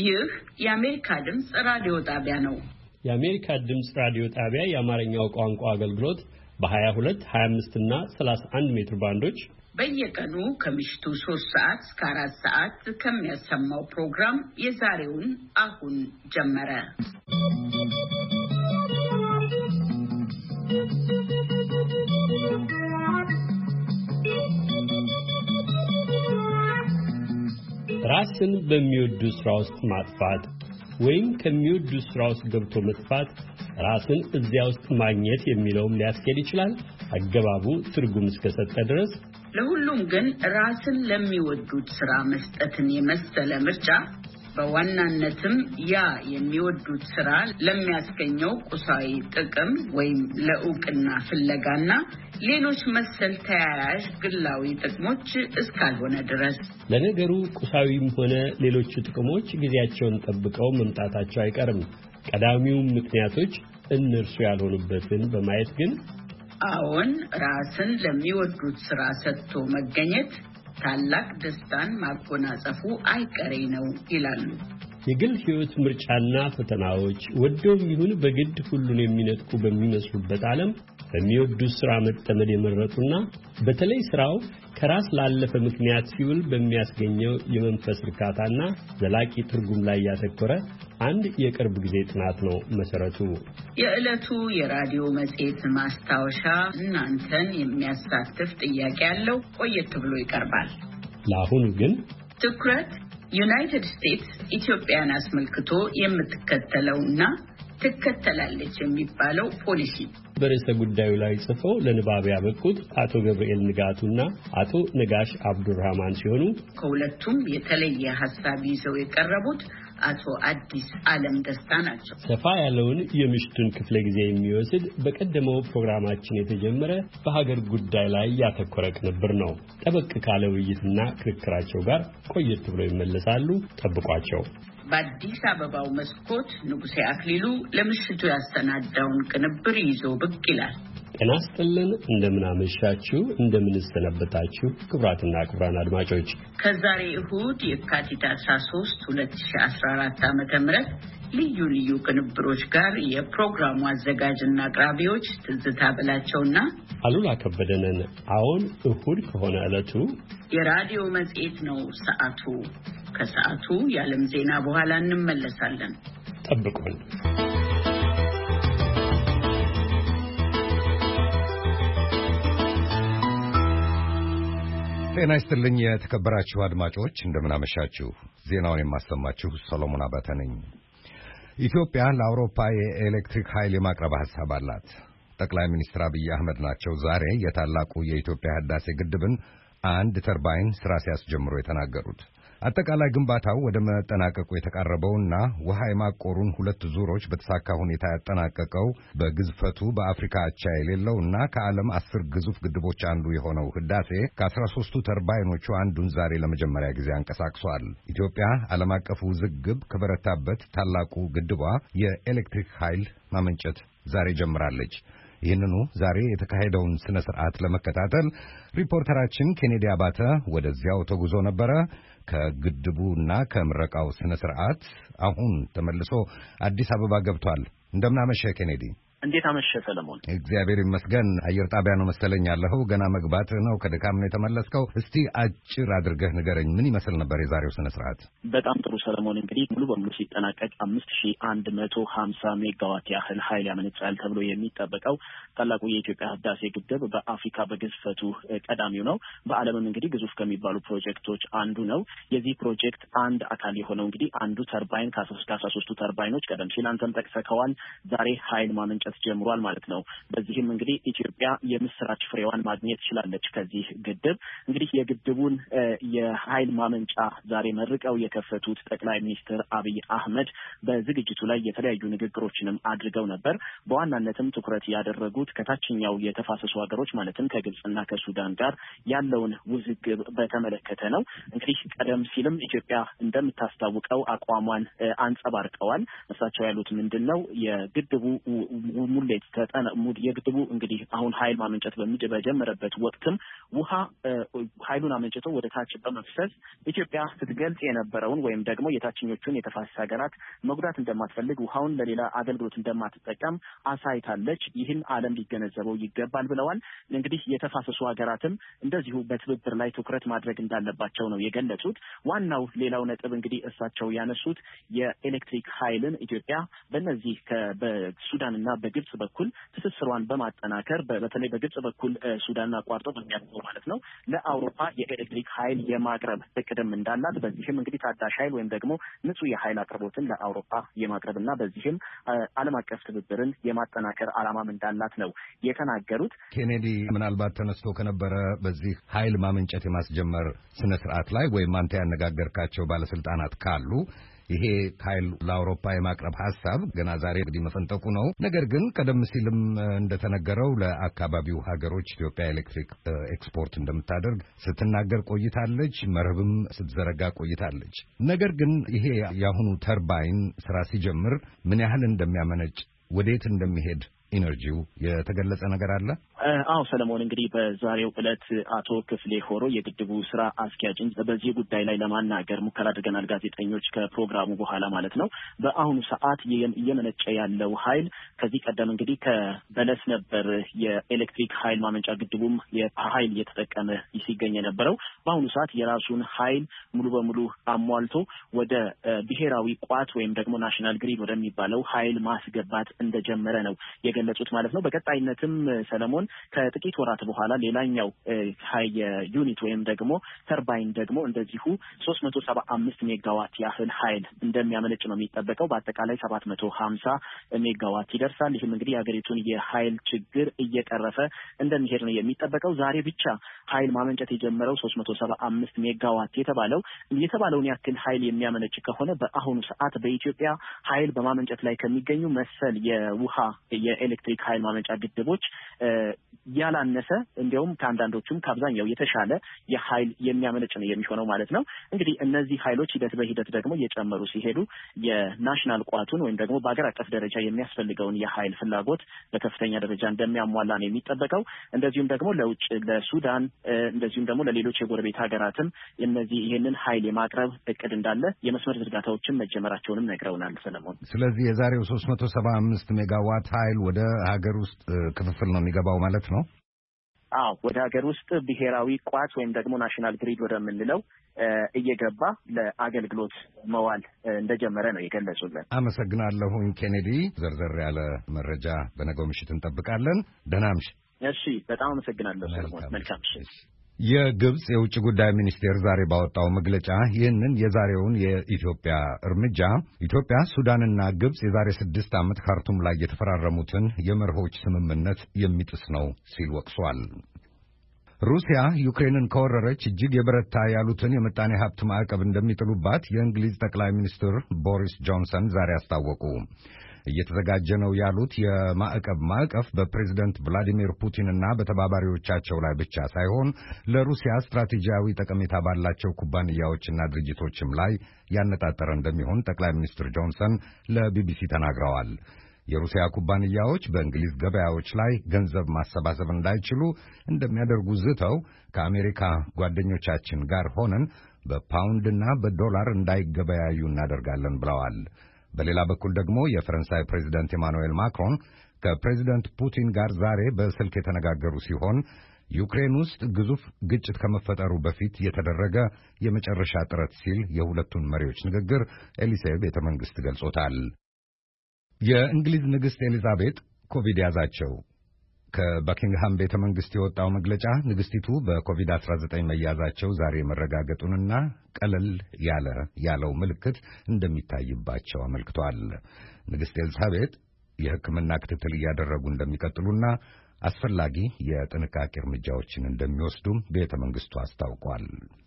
ይህ የአሜሪካ ድምጽ ራዲዮ ጣቢያ ነው። የአሜሪካ ድምጽ ራዲዮ ጣቢያ የአማርኛው ቋንቋ አገልግሎት በ22፣ 25 እና 31 ሜትር ባንዶች በየቀኑ ከምሽቱ 3 ሰዓት እስከ 4 ሰዓት ከሚያሰማው ፕሮግራም የዛሬውን አሁን ጀመረ። ራስን በሚወዱ ስራ ውስጥ ማጥፋት ወይም ከሚወዱ ስራ ውስጥ ገብቶ መጥፋት ራስን እዚያ ውስጥ ማግኘት የሚለውም ሊያስኬድ ይችላል። አገባቡ ትርጉም እስከሰጠ ድረስ ለሁሉም ግን ራስን ለሚወዱት ስራ መስጠትን የመሰለ ምርጫ በዋናነትም ያ የሚወዱት ስራ ለሚያስገኘው ቁሳዊ ጥቅም ወይም ለዕውቅና ፍለጋና ሌሎች መሰል ተያያዥ ግላዊ ጥቅሞች እስካልሆነ ድረስ ለነገሩ ቁሳዊም ሆነ ሌሎች ጥቅሞች ጊዜያቸውን ጠብቀው መምጣታቸው አይቀርም። ቀዳሚው ምክንያቶች እነርሱ ያልሆኑበትን በማየት ግን አዎን ራስን ለሚወዱት ስራ ሰጥቶ መገኘት ታላቅ ደስታን ማጎናጸፉ አይቀሬ ነው ይላሉ። የግል ህይወት ምርጫና ፈተናዎች ወደውም ይሁን በግድ ሁሉን የሚነጥቁ በሚመስሉበት ዓለም በሚወዱት ስራ መጠመድ የመረጡና በተለይ ስራው ከራስ ላለፈ ምክንያት ሲውል በሚያስገኘው የመንፈስ እርካታና ዘላቂ ትርጉም ላይ ያተኮረ አንድ የቅርብ ጊዜ ጥናት ነው መሰረቱ። የዕለቱ የራዲዮ መጽሔት ማስታወሻ እናንተን የሚያሳትፍ ጥያቄ ያለው ቆየት ብሎ ይቀርባል። ለአሁኑ ግን ትኩረት ዩናይትድ ስቴትስ ኢትዮጵያን አስመልክቶ የምትከተለውና ትከተላለች የሚባለው ፖሊሲ በርዕሰ ጉዳዩ ላይ ጽፈው ለንባብ ያበቁት አቶ ገብርኤል ንጋቱና አቶ ነጋሽ አብዱራህማን ሲሆኑ ከሁለቱም የተለየ ሐሳብ ይዘው የቀረቡት አቶ አዲስ ዓለም ደስታ ናቸው። ሰፋ ያለውን የምሽቱን ክፍለ ጊዜ የሚወስድ በቀደመው ፕሮግራማችን የተጀመረ በሀገር ጉዳይ ላይ ያተኮረ ቅንብር ነው። ጠበቅ ካለ ውይይትና ክርክራቸው ጋር ቆየት ብለው ይመለሳሉ። ጠብቋቸው። በአዲስ አበባው መስኮት ንጉሴ አክሊሉ ለምሽቱ ያሰናዳውን ቅንብር ይዞ ብቅ ይላል። ጤና ይስጥልን፣ እንደምን አመሻችሁ፣ እንደምን ሰነበታችሁ ክቡራትና ክቡራን አድማጮች። ከዛሬ እሁድ የካቲት 13 2014 ዓ.ም ልዩ ልዩ ቅንብሮች ጋር የፕሮግራሙ አዘጋጅና አቅራቢዎች ትዝታ በላቸውና አሉላ ከበደነን። አሁን እሁድ ከሆነ ዕለቱ የራዲዮ መጽሔት ነው። ሰዓቱ ከሰዓቱ የዓለም ዜና በኋላ እንመለሳለን። ጠብቁን። ጤና ይስጥልኝ የተከበራችሁ አድማጮች፣ እንደምን አመሻችሁ። ዜናውን የማሰማችሁ ሰሎሞን አባተ ነኝ። ኢትዮጵያ ለአውሮፓ የኤሌክትሪክ ኃይል የማቅረብ ሐሳብ አላት። ጠቅላይ ሚኒስትር አብይ አህመድ ናቸው ዛሬ የታላቁ የኢትዮጵያ ህዳሴ ግድብን አንድ ተርባይን ስራ ሲያስጀምሩ የተናገሩት። አጠቃላይ ግንባታው ወደ መጠናቀቁ የተቃረበውና ውሃ የማቆሩን 2 ዙሮች በተሳካ ሁኔታ ያጠናቀቀው በግዝፈቱ በአፍሪካ አቻ የሌለውና ከዓለም 10 ግዙፍ ግድቦች አንዱ የሆነው ህዳሴ ከ13ቱ ተርባይኖቹ አንዱን ዛሬ ለመጀመሪያ ጊዜ አንቀሳቅሷል። ኢትዮጵያ ዓለም አቀፉ ውዝግብ ከበረታበት ታላቁ ግድቧ የኤሌክትሪክ ኃይል ማመንጨት ዛሬ ጀምራለች። ይህንኑ ዛሬ የተካሄደውን ስነ ስርዓት ለመከታተል ሪፖርተራችን ኬኔዲ አባተ ወደዚያው ተጉዞ ነበረ። ከግድቡና ከምረቃው ስነ ስርዓት አሁን ተመልሶ አዲስ አበባ ገብቷል። እንደምን አመሸህ ኬኔዲ? እንዴት አመሸህ ሰለሞን? እግዚአብሔር ይመስገን። አየር ጣቢያ ነው መሰለኝ ያለኸው። ገና መግባት ነው፣ ከድካም ነው የተመለስከው። እስቲ አጭር አድርገህ ንገረኝ፣ ምን ይመስል ነበር የዛሬው ስነ ስርዓት? በጣም ጥሩ ሰለሞን። እንግዲህ ሙሉ በሙሉ ሲጠናቀቅ 5150 ሜጋዋት ያህል ኃይል ያመነጫል ተብሎ የሚጠበቀው ታላቁ የኢትዮጵያ ህዳሴ ግድብ በአፍሪካ በግዝፈቱ ቀዳሚው ነው። በዓለምም እንግዲህ ግዙፍ ከሚባሉ ፕሮጀክቶች አንዱ ነው። የዚህ ፕሮጀክት አንድ አካል የሆነው እንግዲህ አንዱ ተርባይን ከ13ቱ ተርባይኖች ቀደም ሲል አንተም ጠቅሰከዋል ዛሬ ኃይል ማመንጨት ጀምሯል ማለት ነው። በዚህም እንግዲህ ኢትዮጵያ የምስራች ፍሬዋን ማግኘት ትችላለች ከዚህ ግድብ። እንግዲህ የግድቡን የኃይል ማመንጫ ዛሬ መርቀው የከፈቱት ጠቅላይ ሚኒስትር አብይ አህመድ በዝግጅቱ ላይ የተለያዩ ንግግሮችንም አድርገው ነበር። በዋናነትም ትኩረት ያደረጉት ከታችኛው የተፋሰሱ ሀገሮች ማለትም ከግብጽና ከሱዳን ጋር ያለውን ውዝግብ በተመለከተ ነው። እንግዲህ ቀደም ሲልም ኢትዮጵያ እንደምታስታውቀው አቋሟን አንጸባርቀዋል። እሳቸው ያሉት ምንድነው የግድቡ ሙሌት የግድቡ እንግዲህ አሁን ኃይል ማመንጨት በጀመረበት ወቅትም ውሃ ኃይሉን አመንጭቶ ወደ ታች በመፍሰስ ኢትዮጵያ ስትገልጽ የነበረውን ወይም ደግሞ የታችኞቹን የተፋሰስ ሀገራት መጉዳት እንደማትፈልግ ውሃውን ለሌላ አገልግሎት እንደማትጠቀም አሳይታለች። ይህን ዓለም ሊገነዘበው ይገባል ብለዋል። እንግዲህ የተፋሰሱ ሀገራትም እንደዚሁ በትብብር ላይ ትኩረት ማድረግ እንዳለባቸው ነው የገለጹት። ዋናው ሌላው ነጥብ እንግዲህ እሳቸው ያነሱት የኤሌክትሪክ ኃይልን ኢትዮጵያ በእነዚህ በሱዳንና በግብጽ በኩል ትስስሯን በማጠናከር በተለይ በግብጽ በኩል ሱዳንን አቋርጦ በሚያልፈው ማለት ነው ለአውሮፓ የኤሌክትሪክ ኃይል የማቅረብ እቅድም እንዳላት፣ በዚህም እንግዲህ ታዳሽ ኃይል ወይም ደግሞ ንጹህ የኃይል አቅርቦትን ለአውሮፓ የማቅረብና በዚህም ዓለም አቀፍ ትብብርን የማጠናከር ዓላማም እንዳላት ነው የተናገሩት። ኬኔዲ ምናልባት ተነስቶ ከነበረ በዚህ ኃይል ማመንጨት የማስጀመር ስነ ስርዓት ላይ ወይም አንተ ያነጋገርካቸው ባለስልጣናት ካሉ ይሄ ኃይል ለአውሮፓ የማቅረብ ሐሳብ ገና ዛሬ እንግዲህ መፈንጠቁ ነው። ነገር ግን ቀደም ሲልም እንደተነገረው ለአካባቢው ሀገሮች ኢትዮጵያ ኤሌክትሪክ ኤክስፖርት እንደምታደርግ ስትናገር ቆይታለች፣ መርህብም ስትዘረጋ ቆይታለች። ነገር ግን ይሄ የአሁኑ ተርባይን ስራ ሲጀምር ምን ያህል እንደሚያመነጭ ወዴት እንደሚሄድ ኢነርጂው የተገለጸ ነገር አለ? አዎ ሰለሞን፣ እንግዲህ በዛሬው ዕለት አቶ ክፍሌ ሆሮ የግድቡ ስራ አስኪያጅን በዚህ ጉዳይ ላይ ለማናገር ሙከራ አድርገናል፣ ጋዜጠኞች ከፕሮግራሙ በኋላ ማለት ነው። በአሁኑ ሰዓት እየመነጨ ያለው ኃይል ከዚህ ቀደም እንግዲህ ከበለስ ነበር የኤሌክትሪክ ኃይል ማመንጫ ግድቡም የኃይል እየተጠቀመ ሲገኝ የነበረው። በአሁኑ ሰዓት የራሱን ኃይል ሙሉ በሙሉ አሟልቶ ወደ ብሔራዊ ቋት ወይም ደግሞ ናሽናል ግሪድ ወደሚባለው ኃይል ማስገባት እንደጀመረ ነው የገለጹት ማለት ነው። በቀጣይነትም ሰለሞን ከጥቂት ወራት በኋላ ሌላኛው ዩኒት ወይም ደግሞ ተርባይን ደግሞ እንደዚሁ 375 ሜጋዋት ያህል ኃይል እንደሚያመነጭ ነው የሚጠበቀው። በአጠቃላይ 750 ሜጋዋት ይደርሳል። ይህም እንግዲህ የሀገሪቱን የኃይል ችግር እየቀረፈ እንደሚሄድ ነው የሚጠበቀው። ዛሬ ብቻ ኃይል ማመንጨት የጀመረው 375 ሜጋዋት የተባለውን ያክል ኃይል የሚያመነጭ ከሆነ በአሁኑ ሰዓት በኢትዮጵያ ኃይል በማመንጨት ላይ ከሚገኙ መሰል የውሃ የኤሌክትሪክ ኃይል ማመንጫ ግድቦች ያላነሰ እንዲያውም ከአንዳንዶቹም ከአብዛኛው የተሻለ የኃይል የሚያመነጭ ነው የሚሆነው ማለት ነው። እንግዲህ እነዚህ ኃይሎች ሂደት በሂደት ደግሞ እየጨመሩ ሲሄዱ የናሽናል ቋቱን ወይም ደግሞ በአገር አቀፍ ደረጃ የሚያስፈልገውን የኃይል ፍላጎት በከፍተኛ ደረጃ እንደሚያሟላ ነው የሚጠበቀው። እንደዚሁም ደግሞ ለውጭ ለሱዳን እንደዚሁም ደግሞ ለሌሎች የጎረቤት ሀገራትም ይህንን ኃይል የማቅረብ እቅድ እንዳለ የመስመር ዝርጋታዎችን መጀመራቸውንም ነግረውናል ሰለሞን። ስለዚህ የዛሬው 375 ሜጋዋት ኃይል ወደ ሀገር ውስጥ ክፍፍል ነው የሚገባው ማለት ነው? አዎ፣ ወደ ሀገር ውስጥ ብሔራዊ ቋት ወይም ደግሞ ናሽናል ግሪድ ወደምንለው እየገባ ለአገልግሎት መዋል እንደጀመረ ነው የገለጹልን። አመሰግናለሁኝ ኬኔዲ። ዘርዘር ያለ መረጃ በነገው ምሽት እንጠብቃለን። ደህና ምሽ። እሺ፣ በጣም አመሰግናለሁ ሰለሞን። መልካም ምሽት። የግብጽ የውጭ ጉዳይ ሚኒስቴር ዛሬ ባወጣው መግለጫ ይህንን የዛሬውን የኢትዮጵያ እርምጃ ኢትዮጵያ፣ ሱዳንና ግብጽ የዛሬ 6 ዓመት ካርቱም ላይ የተፈራረሙትን የመርሆች ስምምነት የሚጥስ ነው ሲል ወቅሷል። ሩሲያ ዩክሬንን ከወረረች እጅግ የበረታ ያሉትን የምጣኔ ሀብት ማዕቀብ እንደሚጥሉባት የእንግሊዝ ጠቅላይ ሚኒስትር ቦሪስ ጆንሰን ዛሬ አስታወቁ። እየተዘጋጀ ነው ያሉት የማዕቀብ ማዕቀፍ በፕሬዝደንት ቭላዲሚር ፑቲንና በተባባሪዎቻቸው ላይ ብቻ ሳይሆን ለሩሲያ ስትራቴጂያዊ ጠቀሜታ ባላቸው ኩባንያዎችና ድርጅቶችም ላይ ያነጣጠረ እንደሚሆን ጠቅላይ ሚኒስትር ጆንሰን ለቢቢሲ ተናግረዋል። የሩሲያ ኩባንያዎች በእንግሊዝ ገበያዎች ላይ ገንዘብ ማሰባሰብ እንዳይችሉ እንደሚያደርጉ ዝተው ከአሜሪካ ጓደኞቻችን ጋር ሆነን በፓውንድና በዶላር እንዳይገበያዩ እናደርጋለን ብለዋል። በሌላ በኩል ደግሞ የፈረንሳይ ፕሬዚደንት ኢማኑኤል ማክሮን ከፕሬዚደንት ፑቲን ጋር ዛሬ በስልክ የተነጋገሩ ሲሆን ዩክሬን ውስጥ ግዙፍ ግጭት ከመፈጠሩ በፊት የተደረገ የመጨረሻ ጥረት ሲል የሁለቱን መሪዎች ንግግር ኤሊሴ ቤተ መንግሥት ገልጾታል። የእንግሊዝ ንግሥት ኤሊዛቤት ኮቪድ ያዛቸው። ከበኪንግሃም ቤተ መንግሥት የወጣው መግለጫ ንግሥቲቱ በኮቪድ-19 መያዛቸው ዛሬ መረጋገጡንና ቀለል ያለው ምልክት እንደሚታይባቸው አመልክቷል። ንግሥት ኤልሳቤጥ የሕክምና ክትትል እያደረጉ እንደሚቀጥሉና አስፈላጊ የጥንቃቄ እርምጃዎችን እንደሚወስዱም ቤተ መንግሥቱ አስታውቋል።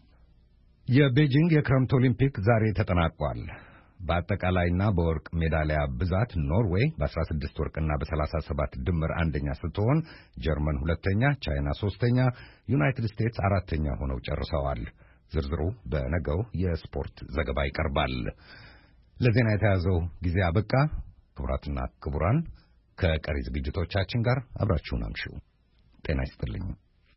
የቤጂንግ የክረምት ኦሊምፒክ ዛሬ ተጠናቋል። በአጠቃላይና በወርቅ ሜዳሊያ ብዛት ኖርዌይ በ16 ወርቅና በ37 ድምር አንደኛ ስትሆን ጀርመን ሁለተኛ፣ ቻይና ሶስተኛ፣ ዩናይትድ ስቴትስ አራተኛ ሆነው ጨርሰዋል። ዝርዝሩ በነገው የስፖርት ዘገባ ይቀርባል። ለዜና የተያዘው ጊዜ አበቃ። ክቡራትና ክቡራን፣ ከቀሪ ዝግጅቶቻችን ጋር አብራችሁን አምሹ። ጤና ይስጥልኝ።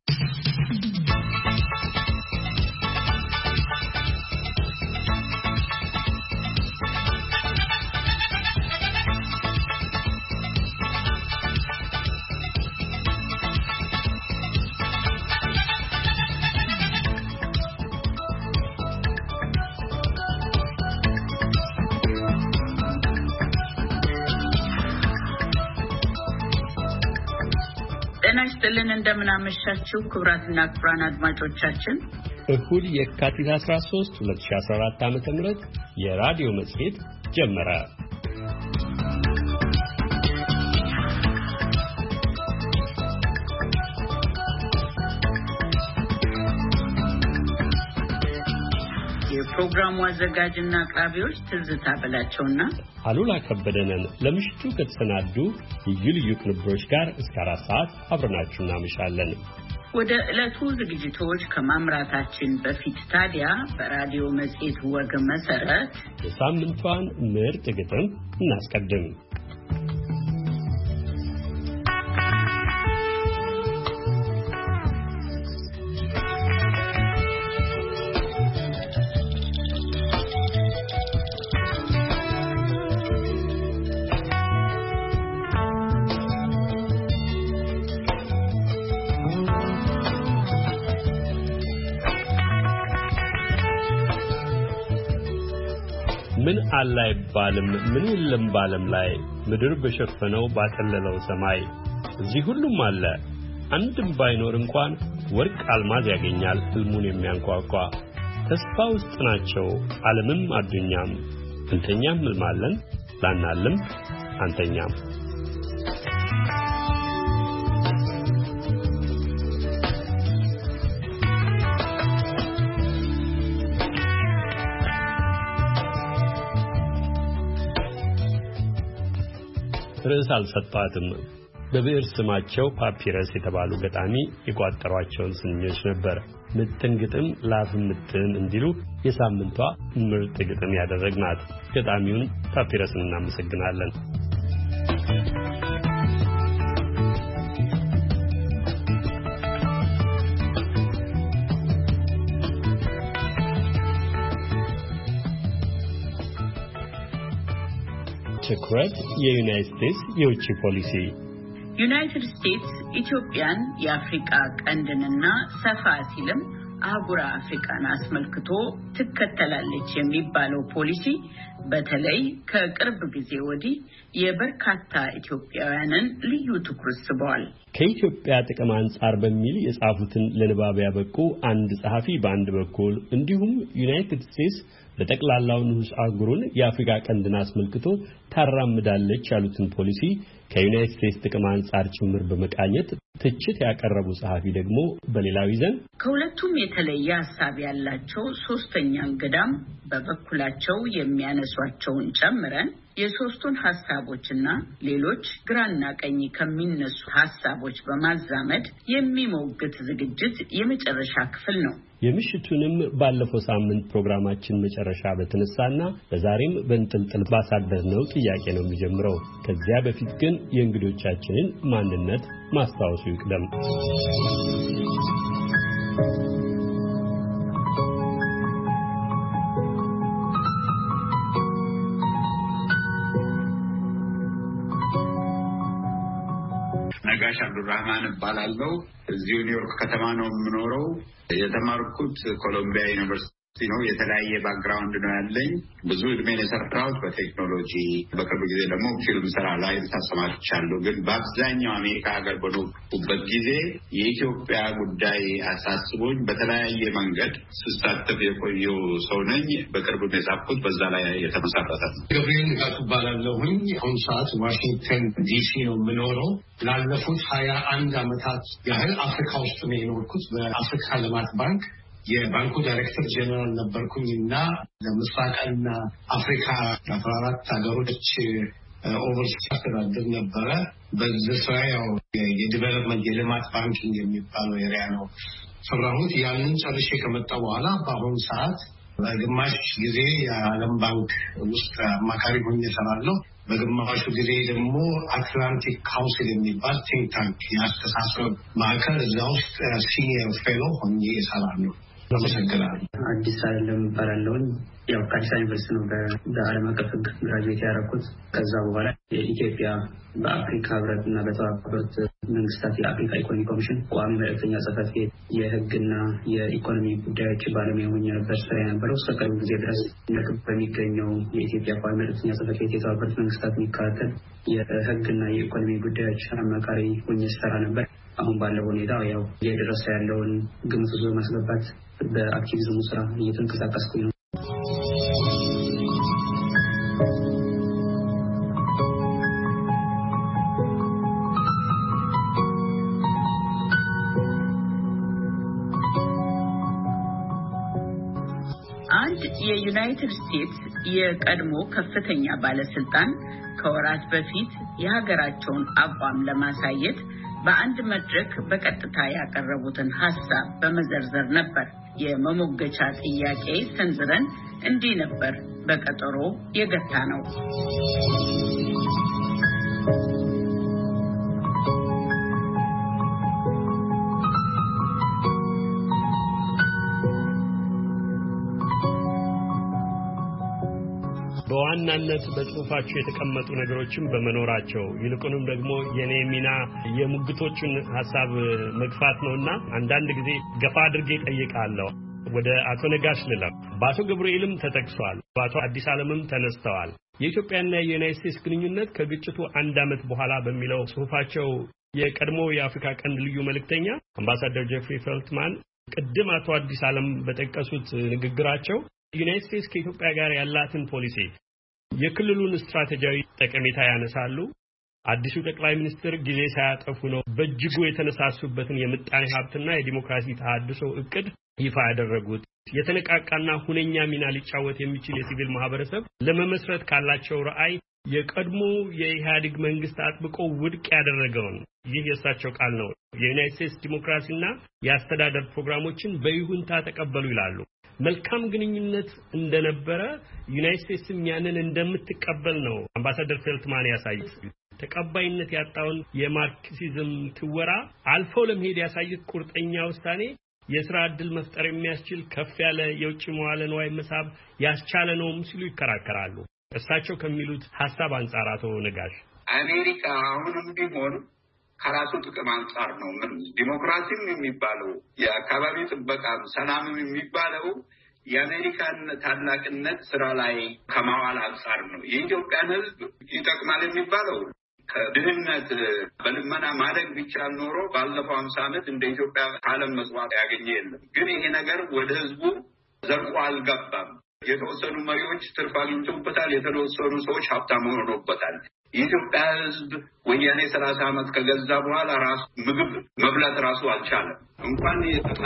ጤና እንደምን አመሻችሁ ክቡራትና ክቡራን አድማጮቻችን። እሁድ የካቲት 13 2014 ዓ.ም የራዲዮ መጽሔት ጀመረ። የፕሮግራሙ አዘጋጅና አቅራቢዎች ትዝታ በላቸውና አሉላ ከበደነን። ለምሽቱ ከተሰናዱ ልዩ ልዩ ቅንብሮች ጋር እስከ 4 ሰዓት አብረናችሁ እናመሻለን። ወደ ዕለቱ ዝግጅቶች ከማምራታችን በፊት ታዲያ በራዲዮ መጽሔት ወግ መሰረት የሳምንቷን ምርጥ ግጥም እናስቀድም። ምን አለ አይባልም ምን የለም ባለም ላይ ምድር በሸፈነው ባጠለለው ሰማይ እዚህ ሁሉም አለ አንድም ባይኖር እንኳን ወርቅ አልማዝ ያገኛል ህልሙን የሚያንቋቋ ተስፋ ውስጥ ናቸው ዓለምም አዱኛም እንተኛም ህልማለን ላናልም አንተኛም። ርዕስ አልሰጣትም። በብዕር ስማቸው ፓፒረስ የተባሉ ገጣሚ የቋጠሯቸውን ስንኞች ነበር ምጥን ግጥም ላፍም ምጥን እንዲሉ የሳምንቷ ምርጥ ግጥም ያደረግናት። ገጣሚውን ፓፒረስን እናመሰግናለን። ትኩረት የዩናይትድ ስቴትስ የውጭ ፖሊሲ። ዩናይትድ ስቴትስ ኢትዮጵያን የአፍሪካ ቀንድንና ሰፋ ሲልም አህጉረ አፍሪካን አስመልክቶ ትከተላለች የሚባለው ፖሊሲ በተለይ ከቅርብ ጊዜ ወዲህ የበርካታ ኢትዮጵያውያንን ልዩ ትኩረት ስቧል። ከኢትዮጵያ ጥቅም አንጻር በሚል የጻፉትን ለንባብ ያበቁ አንድ ጸሐፊ በአንድ በኩል እንዲሁም ዩናይትድ ስቴትስ በጠቅላላው ንዑስ አህጉሩን የአፍሪካ ቀንድን አስመልክቶ ታራምዳለች ያሉትን ፖሊሲ ከዩናይትድ ስቴትስ ጥቅም አንጻር ጭምር በመቃኘት ትችት ያቀረቡ ጸሐፊ ደግሞ በሌላው ይዘን ከሁለቱም የተለየ ሐሳብ ያላቸው ሶስተኛ እንግዳም በበኩላቸው የሚያነሷቸውን ጨምረን የሶስቱን ሐሳቦችና ሌሎች ግራና ቀኝ ከሚነሱ ሐሳቦች በማዛመድ የሚሞግት ዝግጅት የመጨረሻ ክፍል ነው። የምሽቱንም ባለፈው ሳምንት ፕሮግራማችን መጨረሻ በተነሳና በዛሬም በእንጥልጥል ባሳደርነው ጥያቄ ነው የሚጀምረው። ከዚያ በፊት ግን የእንግዶቻችንን ማንነት ማስታወሱ ይቅደም። ነጋሽ አብዱራህማን እባላለሁ። እዚሁ ኒውዮርክ ከተማ ነው የምኖረው። የተማርኩት ኮሎምቢያ ዩኒቨርሲቲ ነው። የተለያየ ባክግራውንድ ነው ያለኝ። ብዙ እድሜን የሰራሁት በቴክኖሎጂ፣ በቅርብ ጊዜ ደግሞ ፊልም ስራ ላይ ተሰማርቻለሁ። ግን በአብዛኛው አሜሪካ ሀገር በኖርኩበት ጊዜ የኢትዮጵያ ጉዳይ አሳስቦኝ በተለያየ መንገድ ስሳተፍ የቆየው ሰው ነኝ። በቅርብ የጻፍኩት በዛ ላይ የተመሰረተ ነው። ገብርኤል ንጋቱ እባላለሁኝ። አሁን ሰዓት ዋሽንግተን ዲሲ ነው የምኖረው። ላለፉት 21 ዓመታት ያህል አፍሪካ ውስጥ ነው የኖርኩት። በአፍሪካ ልማት ባንክ የባንኩ ዳይሬክተር ጀነራል ነበርኩኝና ለምስራቅና አፍሪካ 14 ሀገሮች ኦቨርሲ አስተዳደር ነበረ። በዚህ ስራ ያው የዲቨሎፕመንት የልማት ባንኪንግ የሚባለው ኤሪያ ነው ሰራሁት። ያንን ጨርሼ ከመጣ በኋላ በአሁኑ ሰዓት በግማሽ ጊዜ የዓለም ባንክ ውስጥ አማካሪ ሆኜ እሰራለሁ። በግማሹ ጊዜ ደግሞ አትላንቲክ ካውንስል የሚባል ቲንክ ታንክ የአስተሳሰብ ማዕከል እዛ ውስጥ ሲኒየር ፌሎ ሆኜ እሰራለሁ። አመሰግናለሁ። አዲስ ዓለም እባላለሁኝ። ያው ከአዲስ አበባ ዩኒቨርሲቲ ነው በዓለም አቀፍ ሕግ ግራጁዌት ያደረኩት። ከዛ በኋላ የኢትዮጵያ በአፍሪካ ህብረት እና በተባበሩት መንግስታት የአፍሪካ ኢኮኖሚ ኮሚሽን ቋሚ መልእክተኛ ጽሕፈት ቤት የህግና የኢኮኖሚ ጉዳዮች ባለሙያ ሆኜ ነበር ስራ የነበረው። እስከ ቅርብ ጊዜ ድረስ በሚገኘው የኢትዮጵያ ቋሚ መልእክተኛ ጽሕፈት ቤት የተባበሩት መንግስታት የሚከታተል የህግና የኢኮኖሚ ጉዳዮች አማካሪ ሆኜ ስራ ነበር። አሁን ባለው ሁኔታ ያው እየደረሰ ያለውን ግምት ውስጥ በማስገባት በአክቲቪዝሙ ስራ እየተንቀሳቀስኩኝ ነው። አንድ የዩናይትድ ስቴትስ የቀድሞ ከፍተኛ ባለስልጣን ከወራት በፊት የሀገራቸውን አቋም ለማሳየት በአንድ መድረክ በቀጥታ ያቀረቡትን ሐሳብ በመዘርዘር ነበር የመሞገቻ ጥያቄ ሰንዝረን እንዲህ ነበር በቀጠሮ የገታ ነው። በዋናነት በጽሁፋቸው የተቀመጡ ነገሮችን በመኖራቸው ይልቁንም ደግሞ የኔ ሚና የሙግቶቹን ሐሳብ መግፋት ነውና አንዳንድ ጊዜ ገፋ አድርጌ ጠይቃለሁ። ወደ አቶ ነጋሽ ልለፍ። በአቶ ገብርኤልም ተጠቅሷል፣ በአቶ አዲስ ዓለምም ተነስተዋል። የኢትዮጵያና የዩናይትድ ስቴትስ ግንኙነት ከግጭቱ አንድ ዓመት በኋላ በሚለው ጽሁፋቸው የቀድሞ የአፍሪካ ቀንድ ልዩ መልእክተኛ አምባሳደር ጄፍሪ ፌልትማን ቅድም አቶ አዲስ ዓለም በጠቀሱት ንግግራቸው ዩናይትድ ስቴትስ ከኢትዮጵያ ጋር ያላትን ፖሊሲ የክልሉን ስትራቴጂያዊ ጠቀሜታ ያነሳሉ። አዲሱ ጠቅላይ ሚኒስትር ጊዜ ሳያጠፉ ነው በእጅጉ የተነሳሱበትን የምጣኔ ሀብትና የዲሞክራሲ ተሃድሶ እቅድ ይፋ ያደረጉት። የተነቃቃና ሁነኛ ሚና ሊጫወት የሚችል የሲቪል ማህበረሰብ ለመመስረት ካላቸው ራዕይ የቀድሞ የኢህአዴግ መንግስት አጥብቆ ውድቅ ያደረገውን ይህ የእሳቸው ቃል ነው የዩናይትድ ስቴትስ ዲሞክራሲና የአስተዳደር ፕሮግራሞችን በይሁንታ ተቀበሉ ይላሉ። መልካም ግንኙነት እንደነበረ ዩናይትድ ስቴትስም ያንን እንደምትቀበል ነው አምባሳደር ፌልትማን ያሳዩት። ተቀባይነት ያጣውን የማርክሲዝም ትወራ አልፈው ለመሄድ ያሳዩት ቁርጠኛ ውሳኔ የሥራ ዕድል መፍጠር የሚያስችል ከፍ ያለ የውጭ መዋለ ንዋይ መሳብ ያስቻለ ነውም ሲሉ ይከራከራሉ። እሳቸው ከሚሉት ሐሳብ አንጻር አቶ ነጋሽ አሜሪካ አሁንም ቢሆን ከራሱ ጥቅም አንጻር ነው። ምን ዲሞክራሲም የሚባለው የአካባቢ ጥበቃ ሰላምም የሚባለው የአሜሪካን ታላቅነት ስራ ላይ ከማዋል አንጻር ነው። የኢትዮጵያን ሕዝብ ይጠቅማል የሚባለው ከድህነት በልመና ማደግ ብቻ ኖሮ ባለፈው 50 ዓመት እንደ ኢትዮጵያ ካለም መስዋዕት ያገኘ የለም። ግን ይሄ ነገር ወደ ሕዝቡ ዘልቆ አልገባም። የተወሰኑ መሪዎች ትርፍ አግኝተውበታል። የተወሰኑ ሰዎች ሀብታም ሆነውበታል። የኢትዮጵያ ሕዝብ ወያኔ 30 ዓመት ከገዛ በኋላ ራሱ ምግብ መብላት ራሱ አልቻለም። እንኳን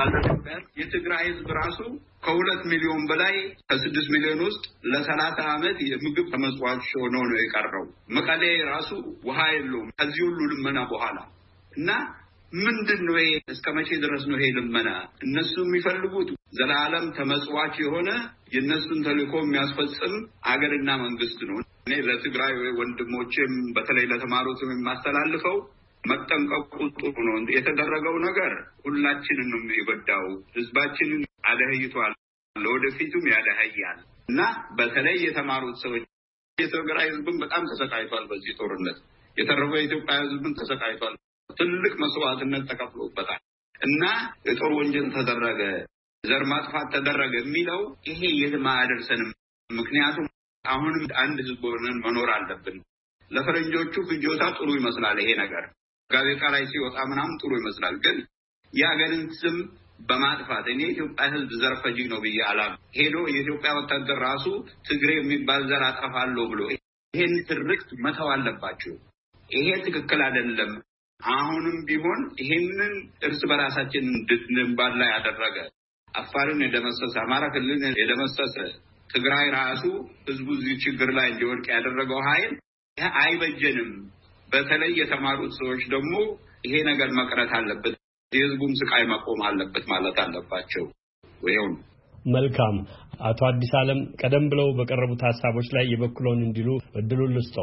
የትግራይ ሕዝብ ራሱ ከ2 ሚሊዮን በላይ ከ6 ሚሊዮን ውስጥ ለ30 ዓመት የምግብ ተመጽዋች ሆኖ ነው የቀረው። መቀሌ ራሱ ውሃ የለውም ከዚህ ሁሉ ልመና በኋላ እና ምንድነው ይሄ? እስከ መቼ ድረስ ነው ይሄ ልመና? እነሱ የሚፈልጉት ዘላለም ተመጽዋች የሆነ የነሱን ተልእኮ የሚያስፈጽም አገርና መንግስት ነው። እኔ ለትግራይ ወንድሞቼም በተለይ ለተማሩትም የማስተላልፈው መጠንቀቁ ጥሩ ነው። የተደረገው ነገር ሁላችንን ነው የሚጎዳው። ህዝባችንን አደህይቷል፣ ለወደፊቱም ያደህያል እና በተለይ የተማሩት ሰዎች የትግራይ ህዝብን በጣም ተሰቃይቷል። በዚህ ጦርነት የተረፈው የኢትዮጵያ ህዝብን ተሰቃይቷል። ትልቅ መስዋዕትነት ተከፍሎበታል እና የጦር ወንጀል ተደረገ፣ ዘር ማጥፋት ተደረገ የሚለው ይሄ የትም አያደርሰንም። ምክንያቱም አሁንም አንድ ህዝብ ሆነን መኖር አለብን። ለፈረንጆቹ ፍጆታ ጥሩ ይመስላል ይሄ ነገር፣ ጋዜጣ ላይ ሲወጣ ምናምን ጥሩ ይመስላል። ግን የአገርን ስም በማጥፋት እኔ የኢትዮጵያ ህዝብ ዘር ፈጂ ነው ብዬ አላም ሄዶ የኢትዮጵያ ወታደር ራሱ ትግሬ የሚባል ዘር አጠፋለሁ ብሎ ይሄን ትርክት መተው አለባቸው። ይሄ ትክክል አይደለም። አሁንም ቢሆን ይሄንን እርስ በራሳችን እንድንባላ ያደረገ አፋርን የደመሰሰ አማራ ክልልን የደመሰሰ ትግራይ ራሱ ህዝቡ እዚህ ችግር ላይ እንዲወድቅ ያደረገው ኃይል አይበጀንም። በተለይ የተማሩት ሰዎች ደግሞ ይሄ ነገር መቅረት አለበት፣ የህዝቡም ስቃይ መቆም አለበት ማለት አለባቸው። ወይው መልካም አቶ አዲስ ዓለም ቀደም ብለው በቀረቡት ሐሳቦች ላይ የበኩሎን እንዲሉ እድሉን ልስጠው።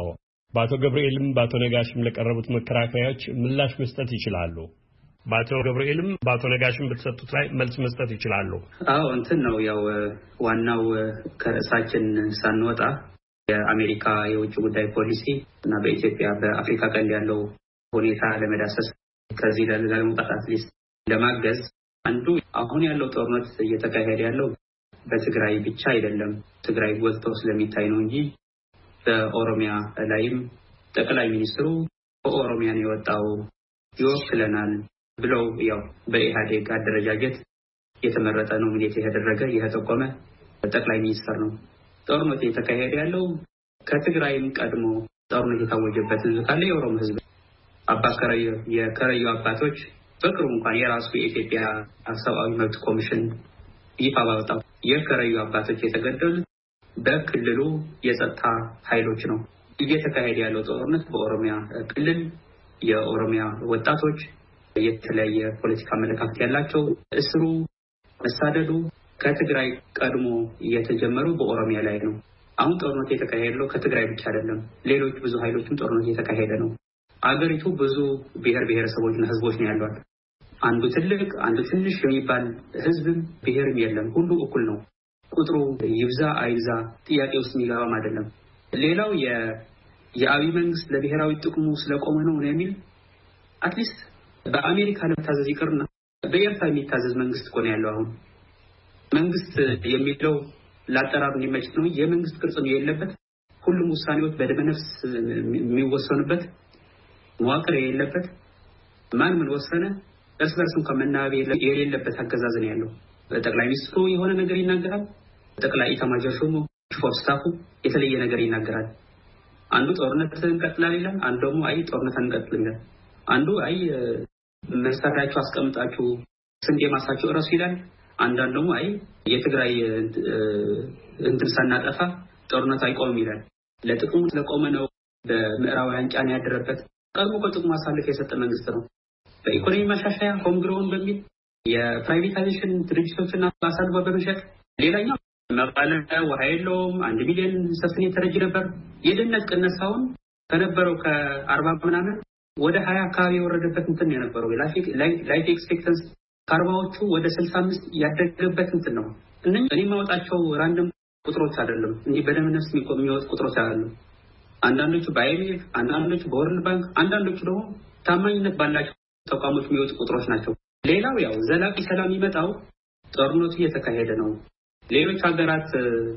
በአቶ ገብርኤልም በአቶ ነጋሽም ለቀረቡት መከራከሪያዎች ምላሽ መስጠት ይችላሉ። በአቶ ገብርኤልም በአቶ ነጋሽም በተሰጡት ላይ መልስ መስጠት ይችላሉ። አዎ እንትን ነው ያው ዋናው ከርዕሳችን ሳንወጣ የአሜሪካ የውጭ ጉዳይ ፖሊሲ እና በኢትዮጵያ በአፍሪካ ቀንድ ያለው ሁኔታ ለመዳሰስ ከዚህ ለመውጣት አትሊስት ለማገዝ አንዱ አሁን ያለው ጦርነት እየተካሄደ ያለው በትግራይ ብቻ አይደለም። ትግራይ ጎልቶ ስለሚታይ ነው እንጂ በኦሮሚያ ላይም ጠቅላይ ሚኒስትሩ በኦሮሚያ ነው የወጣው ይወክለናል ብለው ያው በኢህአዴግ አደረጃጀት የተመረጠ ነው ምን የተደረገ የተጠቆመ ጠቅላይ ሚኒስትር ነው። ጦርነት እየተካሄደ ያለው ከትግራይም ቀድሞ ጦርነት የታወጀበት ህዝብ ካለ የኦሮሞ ህዝብ አባከራዩ የከረዩ አባቶች በቅርቡ እንኳን የራሱ የኢትዮጵያ ሰብአዊ መብት ኮሚሽን ይፋ ባወጣው የከረዩ አባቶች የተገደሉት በክልሉ የጸጥታ ኃይሎች ነው። እየተካሄደ ያለው ጦርነት በኦሮሚያ ክልል የኦሮሚያ ወጣቶች የተለያየ ፖለቲካ አመለካከት ያላቸው እስሩ መሳደዱ ከትግራይ ቀድሞ እየተጀመሩ በኦሮሚያ ላይ ነው። አሁን ጦርነት የተካሄደው ከትግራይ ብቻ አይደለም። ሌሎች ብዙ ኃይሎችም ጦርነት እየተካሄደ ነው። አገሪቱ ብዙ ብሔር ብሔረሰቦችና ህዝቦች ነው ያሏት። አንዱ ትልቅ አንዱ ትንሽ የሚባል ህዝብም ብሔርም የለም። ሁሉ እኩል ነው። ቁጥሩ ይብዛ አይብዛ ጥያቄ ውስጥ የሚገባም አይደለም። ሌላው የአብይ መንግስት ለብሔራዊ ጥቅሙ ስለቆመ ነው የሚል አትሊስት በአሜሪካ ለታዘዝ ይቅርና በኤርትራ የሚታዘዝ መንግስት እኮ ነው ያለው። አሁን መንግስት የሚለው ለአጠራር እንዲመች ነው። የመንግስት ቅርጽ ነው የሌለበት። ሁሉም ውሳኔዎች በደመ ነፍስ የሚወሰኑበት መዋቅር የሌለበት ማን ምን ወሰነ እርስ በርሱም ከመናበብ የሌለበት አገዛዝ ነው ያለው። ጠቅላይ ሚኒስትሩ የሆነ ነገር ይናገራል። ጠቅላይ ኢታማዦር ሹሙ ቺፍ ኦፍ ስታፉ የተለየ ነገር ይናገራል። አንዱ ጦርነት እንቀጥላለን ይላል፣ አንዱ ደግሞ አይ ጦርነት አንቀጥልም ይላል። አንዱ አይ መሳሪያችሁ አስቀምጣችሁ ስንዴ ማሳችሁ እረሱ ይላል። አንዳንዱ ደግሞ አይ የትግራይ እንትን ሳናጠፋ ጦርነት አይቆምም ይላል። ለጥቅሙ ስለቆመ ነው በምዕራባውያን ጫና ያደረበት። ቀድሞ ከጥቅሙ አሳልፎ የሰጠ መንግስት ነው። በኢኮኖሚ ማሻሻያ ሆም ግሮውን በሚል የፕራይቬታይዜሽን ድርጅቶችና አሳልፎ በመሸጥ ሌላኛው መቀለ ውሃ የለውም 1 ሚሊዮን ሰፍኔ ተረጅ ነበር። የድህነት ቅነሳውን ከነበረው ከ40 ምናምን ወደ 20 አካባቢ የወረደበት እንትን የነበረው ላይፍ ኤክስፔክታንሲ ከ40ዎቹ ወደ 65 ያደገበት እንትን ነው። እኔ ማውጣቸው ራንደም ቁጥሮች አይደለም፣ እንዲህ በደም ነፍስ የሚወጡ ቁጥሮች አይደሉም። አንዳንዶቹ በአይኤምኤፍ፣ አንዳንዶቹ በወርልድ ባንክ፣ አንዳንዶቹ ደግሞ ታማኝነት ባላቸው ተቋሞች የሚወጡ ቁጥሮች ናቸው። ሌላው ያው ዘላቂ ሰላም ይመጣው ጦርነቱ እየተካሄደ ነው። ሌሎች ሀገራት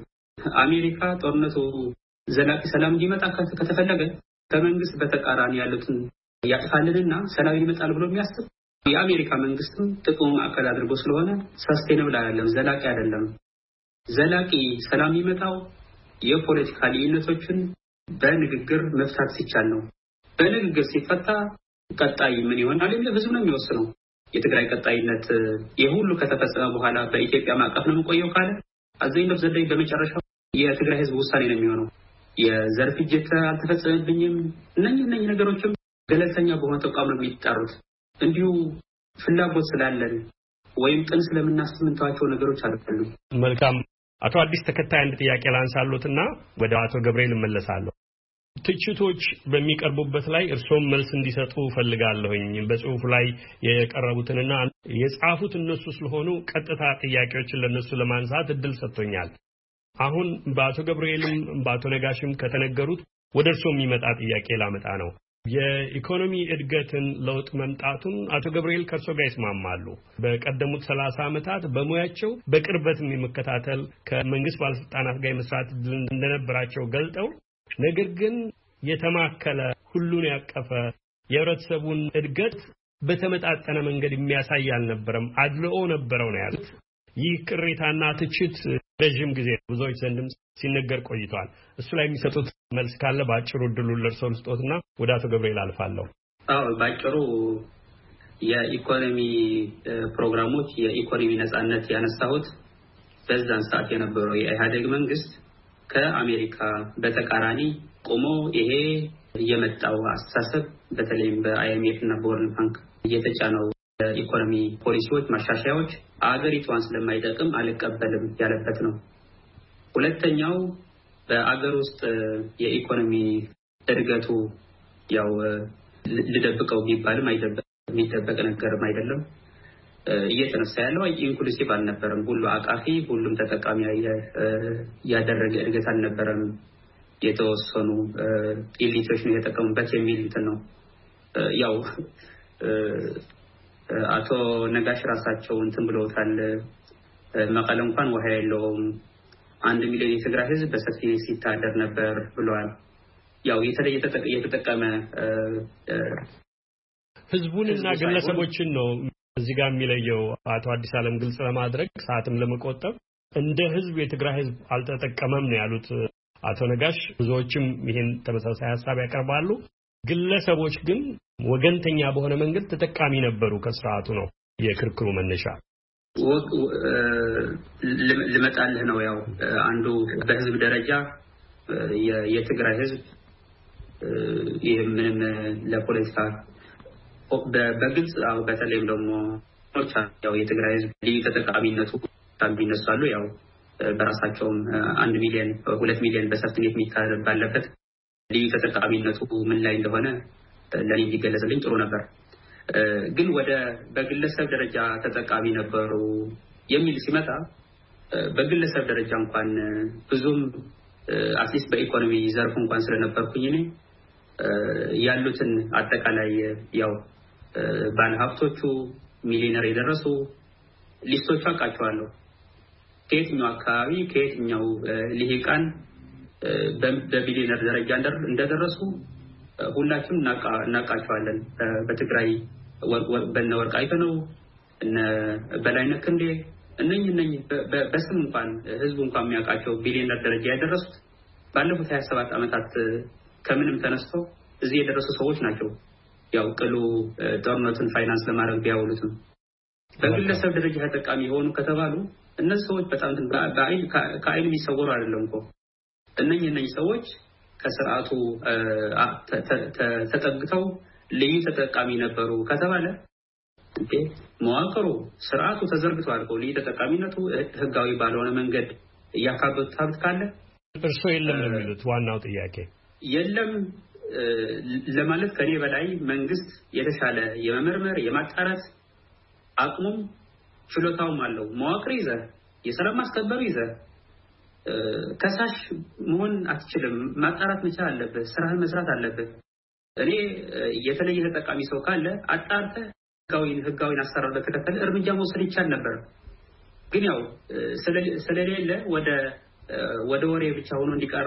አሜሪካ ጦርነቱ ዘላቂ ሰላም እንዲመጣ ከተፈለገ ከመንግስት በተቃራኒ ያሉትን ያጥፋልንና ሰላም ይመጣል ብሎ የሚያስብ የአሜሪካ መንግስትም ጥቅሙ ማዕከል አድርጎ ስለሆነ ሰስቴነብል አይደለም፣ ዘላቂ አይደለም። ዘላቂ ሰላም ይመጣው የፖለቲካ ልዩነቶችን በንግግር መፍታት ሲቻል ነው። በንግግር ሲፈታ ቀጣይ ምን ይሆናል የሚለው ህዝብ ነው የሚወስነው። የትግራይ ቀጣይነት የሁሉ ከተፈጸመ በኋላ በኢትዮጵያ ማዕቀፍ ነው የምቆየው ካለ አዘይነፍ ዘደይ በመጨረሻው የትግራይ ህዝብ ውሳኔ ነው የሚሆነው። የዘር ፍጅት አልተፈጸመብኝም እነኚህ ነገሮችም ገለልተኛ በሆነ ተቋም ነው የሚጣሩት። እንዲሁ ፍላጎት ስላለን ወይም ጥን ስለምናስምንታቸው ነገሮች አይደሉም። መልካም አቶ አዲስ ተከታይ አንድ ጥያቄ ላንሳሎትና ወደ አቶ ገብርኤል እመለሳለሁ። ትችቶች በሚቀርቡበት ላይ እርሶም መልስ እንዲሰጡ ፈልጋለሁኝ። በጽሁፉ ላይ የቀረቡትንና የጻፉት እነሱ ስለሆኑ ቀጥታ ጥያቄዎችን ለነሱ ለማንሳት እድል ሰጥቶኛል። አሁን በአቶ ገብርኤልም በአቶ ነጋሽም ከተነገሩት ወደ እርሶ የሚመጣ ጥያቄ ላመጣ ነው። የኢኮኖሚ እድገትን ለውጥ መምጣቱን አቶ ገብርኤል ከርሶ ጋር ይስማማሉ። በቀደሙት 30 ዓመታት በሙያቸው በቅርበትም የመከታተል ከመንግስት ባለስልጣናት ጋር የመስራት እንደነበራቸው ገልጠው ነገር ግን የተማከለ ሁሉን ያቀፈ የህብረተሰቡን እድገት በተመጣጠነ መንገድ የሚያሳይ አልነበረም፣ አድልኦ ነበረው ነው ያሉት። ይህ ቅሬታና ትችት ረጅም ጊዜ ብዙዎች ዘንድም ሲነገር ቆይቷል። እሱ ላይ የሚሰጡት መልስ ካለ ባጭሩ እድሉን ለእርስዎ ልስጦትና ወደ አቶ ገብርኤል አልፋለሁ። አዎ ባጭሩ የኢኮኖሚ ፕሮግራሞች የኢኮኖሚ ነጻነት ያነሳሁት በዛን ሰዓት የነበረው የኢህአዴግ መንግስት ከአሜሪካ በተቃራኒ ቆሞ ይሄ የመጣው አስተሳሰብ በተለይም በአይኤምኤፍ እና በወርልድ ባንክ እየተጫነው ኢኮኖሚ ፖሊሲዎች ማሻሻያዎች አገሪቷን ስለማይጠቅም አልቀበልም ያለበት ነው። ሁለተኛው በአገር ውስጥ የኢኮኖሚ እድገቱ ያው ልደብቀው ቢባልም የሚደበቅ ነገርም አይደለም። እየተነሳ ያለው ኢንክሉሲቭ አልነበረም። ሁሉ አቃፊ ሁሉም ተጠቃሚ ያደረገ እድገት አልነበረም። የተወሰኑ ኢሊቶች ነው የተጠቀሙበት የሚል እንትን ነው። ያው አቶ ነጋሽ ራሳቸው እንትን ብለውታል። መቀለ እንኳን ውሃ የለውም 1 ሚሊዮን የትግራይ ህዝብ በሰፊ ሲታደር ነበር ብለዋል። ያው የተጠቀመ ህዝቡንና ግለሰቦችን ነው እዚህ ጋር የሚለየው። አቶ አዲስ ዓለም ግልጽ ለማድረግ ሰዓትም ለመቆጠብ እንደ ህዝብ የትግራይ ህዝብ አልተጠቀመም ነው ያሉት አቶ ነጋሽ። ብዙዎችም ይሄን ተመሳሳይ ሐሳብ ያቀርባሉ። ግለሰቦች ግን ወገንተኛ በሆነ መንገድ ተጠቃሚ ነበሩ ከስርዓቱ ነው የክርክሩ መነሻ። ልመጣልህ ነው ያው አንዱ በህዝብ ደረጃ የትግራይ ህዝብ ምንም ለፖለቲካ በግልጽ በተለይም ደግሞ ያው የትግራይ ህዝብ ልዩ ተጠቃሚነቱ ታምቢነሳሉ። ያው በራሳቸውም 1 ሚሊዮን 2 ሚሊዮን በሰርቲፊኬት የሚታረብ ባለበት ልዩ ተጠቃሚነቱ ምን ላይ እንደሆነ ለኔ ቢገለጽልኝ ጥሩ ነበር። ግን ወደ በግለሰብ ደረጃ ተጠቃሚ ነበሩ የሚል ሲመጣ በግለሰብ ደረጃ እንኳን ብዙም አትሊስት በኢኮኖሚ ዘርፍ እንኳን ስለነበርኩኝ እኔ ያሉትን አጠቃላይ ያው ባለሀብቶቹ ሚሊዮነር የደረሱ ሊስቶች አውቃቸዋለሁ። ከየትኛው አካባቢ ከየትኛው ልሂቃን በቢሊዮነር ደረጃ እንደደረሱ ሁላችንም እናውቃቸዋለን። በትግራይ በነወርቅ አይተነው እነ በላይነህ ክንዴ እነኚህ በስም እንኳን ህዝቡ እንኳን የሚያውቃቸው ቢሊዮነር ደረጃ ያደረሱት ባለፉት 27 ዓመታት ከምንም ተነስተው እዚህ የደረሱ ሰዎች ናቸው። ያው ቅሉ ጦርነቱን ፋይናንስ ለማድረግ ቢያውሉትም በግለሰብ ደረጃ ተጠቃሚ ሆኑ ከተባሉ እነዚህ ሰዎች በጣም ከአይን የሚሰወሩ አይደለም እኮ። እነኚህ ሰዎች ከስርዓቱ ተጠግተው ልዩ ተጠቃሚ ነበሩ ከተባለ መዋቅሩ ስርዓቱ ተዘርግቷል እኮ። ልዩ ተጠቃሚነቱ ህጋዊ ባልሆነ መንገድ እያካበቱት ሀብት ካለ እርሶ የለም ነው የሚሉት። ዋናው ጥያቄ የለም ለማለት ከኔ በላይ መንግስት የተሻለ የመመርመር የማጣራት አቅሙም ችሎታውም አለው። መዋቅር ይዘህ የሰላም ማስከበር ይዘህ ከሳሽ መሆን አትችልም። ማጣራት መቻል አለብህ። ስራህን መስራት አለብህ። እኔ የተለየ ተጠቃሚ ሰው ካለ አጣርተህ ህጋዊን አሰራር በተከተለ እርምጃ መውሰድ ይቻል ነበር። ግን ያው ስለሌለ ወደ ወሬ ብቻ ሆኖ እንዲቀር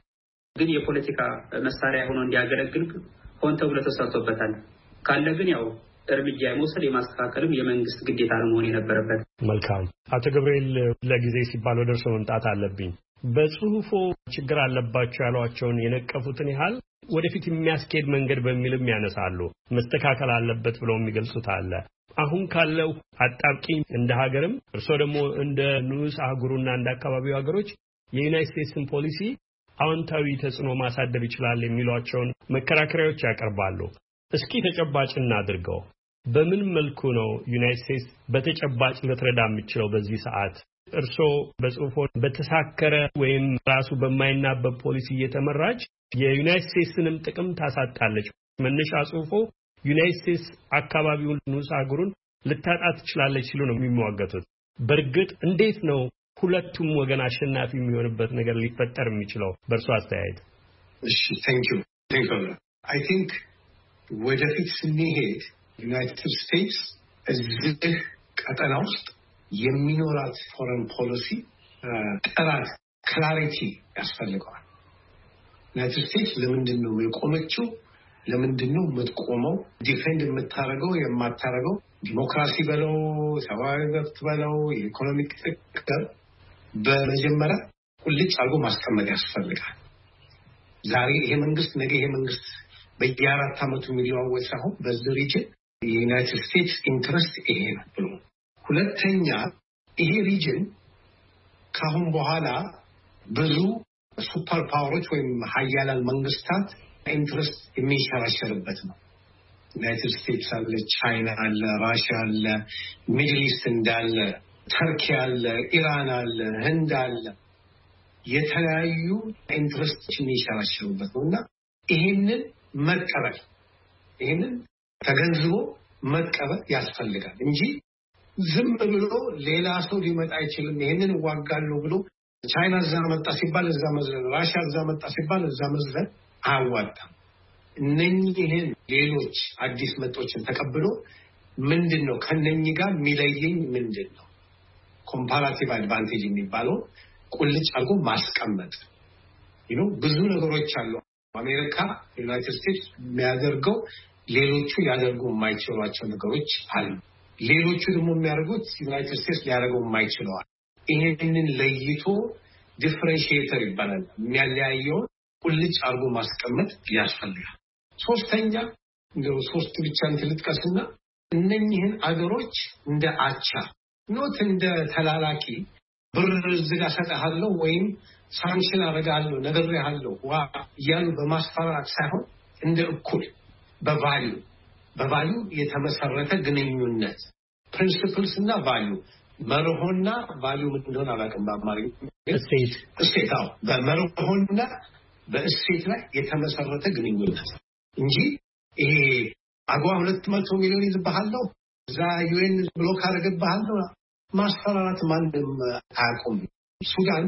ግን የፖለቲካ መሳሪያ ሆኖ እንዲያገለግል ሆን ተብሎ ተሰርቶበታል። ካለ ግን ያው እርምጃ የመውሰድ የማስተካከልም የመንግስት ግዴታ ነው መሆን የነበረበት። መልካም አቶ ገብርኤል ለጊዜ ሲባል ወደ እርሶ መምጣት አለብኝ። በጽሁፎ ችግር አለባቸው ያሏቸውን የነቀፉትን ያህል ወደፊት የሚያስኬድ መንገድ በሚልም ያነሳሉ። መስተካከል አለበት ብለው የሚገልጹት አለ። አሁን ካለው አጣብቂኝ እንደ ሀገርም እርሶ ደግሞ እንደ ንዑስ አህጉሩና እንደ አካባቢው ሀገሮች የዩናይትድ ስቴትስን ፖሊሲ አዎንታዊ ተጽዕኖ ማሳደር ይችላል የሚሏቸውን መከራከሪያዎች ያቀርባሉ። እስኪ ተጨባጭ እናድርገው። በምን መልኩ ነው ዩናይትድ ስቴትስ በተጨባጭ ልትረዳ የምትችለው በዚህ ሰዓት? እርሶ በጽሁፎ በተሳከረ ወይም ራሱ በማይናበብ ፖሊሲ እየተመራች የዩናይትድ ስቴትስንም ጥቅም ታሳጣለች። መነሻ ጽሁፎ ዩናይትድ ስቴትስ አካባቢውን ንዑስ አህጉሩን ልታጣ ትችላለች ሲሉ ነው የሚሟገቱት። በእርግጥ እንዴት ነው ሁለቱም ወገን አሸናፊ የሚሆንበት ነገር ሊፈጠር የሚችለው በእርሶ አስተያየት? እሺ ታንክ ዩ አይ ቲንክ ወደፊት ስንሄድ ዩናይትድ ስቴትስ እዚህ ቀጠና ውስጥ የሚኖራት ፎረን ፖሊሲ ጥራት ክላሪቲ ያስፈልገዋል። ዩናይትድ ስቴትስ ለምንድን ነው የቆመችው? ለምንድን ነው የምትቆመው? ዲፌንድ የምታደርገው የማታደርገው ዲሞክራሲ በለው ሰብአዊ መብት በለው የኢኮኖሚክ ጥቅም በመጀመሪያ ቁልጭ አድርጎ ማስቀመጥ ያስፈልጋል። ዛሬ ይሄ መንግስት ነገ ይሄ መንግስት በየ4 ዓመቱ የሚለዋወጥ ሳይሆን በዚህ ሪጅን የዩናይትድ ስቴትስ ኢንትረስት ይሄ ነው ብሎ፣ ሁለተኛ ይሄ ሪጅን ካሁን በኋላ ብዙ ሱፐር ፓወሮች ወይም ሀያላን መንግስታት ኢንትረስት የሚሸራሸርበት ነው። ዩናይትድ ስቴትስ አለ፣ ቻይና አለ፣ ራሽያ አለ፣ ሚድል ኢስት እንዳለ፣ ተርኪ አለ፣ ኢራን አለ፣ ህንድ አለ። የተለያዩ ኢንትረስቶች የሚሸራሸሩበት ነውና ይሄንን መቀበል ይሄንን ተገንዝቦ መቀበል ያስፈልጋል እንጂ ዝም ብሎ ሌላ ሰው ሊመጣ አይችልም ይሄንን ዋጋለው ብሎ ቻይና እዛ መጣ ሲባል እዛ መዝለን ራሽያ እዛ መጣ ሲባል እዛ መዝለን አያዋጣም። እነኚህን ሌሎች አዲስ መጦችን ተቀብሎ ምንድነው ከነኚህ ጋር የሚለየኝ ምንድነው ኮምፓራቲቭ አድቫንቴጅ የሚባለው ቁልጭ አድርጎ ማስቀመጥ ብዙ ነገሮች አሉ። አሜሪካ ዩናይትድ ስቴትስ የሚያደርገው ሌሎቹ ሊያደርጉ የማይችሏቸው ነገሮች አሉ። ሌሎቹ ደግሞ የሚያደርጉት ዩናይትድ ስቴትስ ሊያደርገው የማይችለው ይሄንን ለይቶ ዲፈረንሺዬተር ይባላል የሚያለያየው ቁልጭ አድርጎ ማስቀመጥ ያስፈልጋል። ሶስተኛ ሶስት ብቻ ልጥቀስና እነኚህን አገሮች እንደ አቻ ኖት እንደ ተላላኪ ብር ዝጋ ሰጣለሁ ወይም ሳንክሽን አደርጋለሁ ነግሬሃለሁ ያሉ በማስፈራራት ሳይሆን እንደ እኩል በቫልዩ የተመሰረተ ግንኙነት ፕሪንሲፕልስ እና ቫልዩ መርሆና ቫልዩ ምን እንደሆነ አላውቅም በአማርኛ እሴት በመርሆና በእሴት ላይ የተመሰረተ ግንኙነት እንጂ ይሄ አጓ 200 ሚሊዮን ይዝባሃለሁ እዛ ዩኤን ብሎክ አደረገባሃለሁ ማስፈራራት ማንም አያውቁም። ሱዳን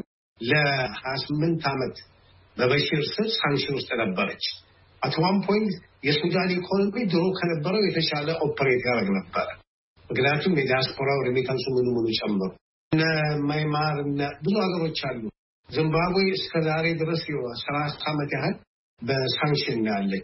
ለ28 ዓመት በበሽር ስር ሳንክሽን ውስጥ ነበረች። at one point የሱዳን ኢኮኖሚ ድሮ ከነበረው የተሻለ ኦፕሬት ያደርግ ነበር። ምክንያቱም የዲያስፖራው ሪሚታንስ ሙሉ ጨምሮ ማይማር ብዙ ሀገሮች አሉ። ዚምባብዌ እስከ ዛሬ ድረስ 30 ዓመት ያህል በሳንክሽን ያለች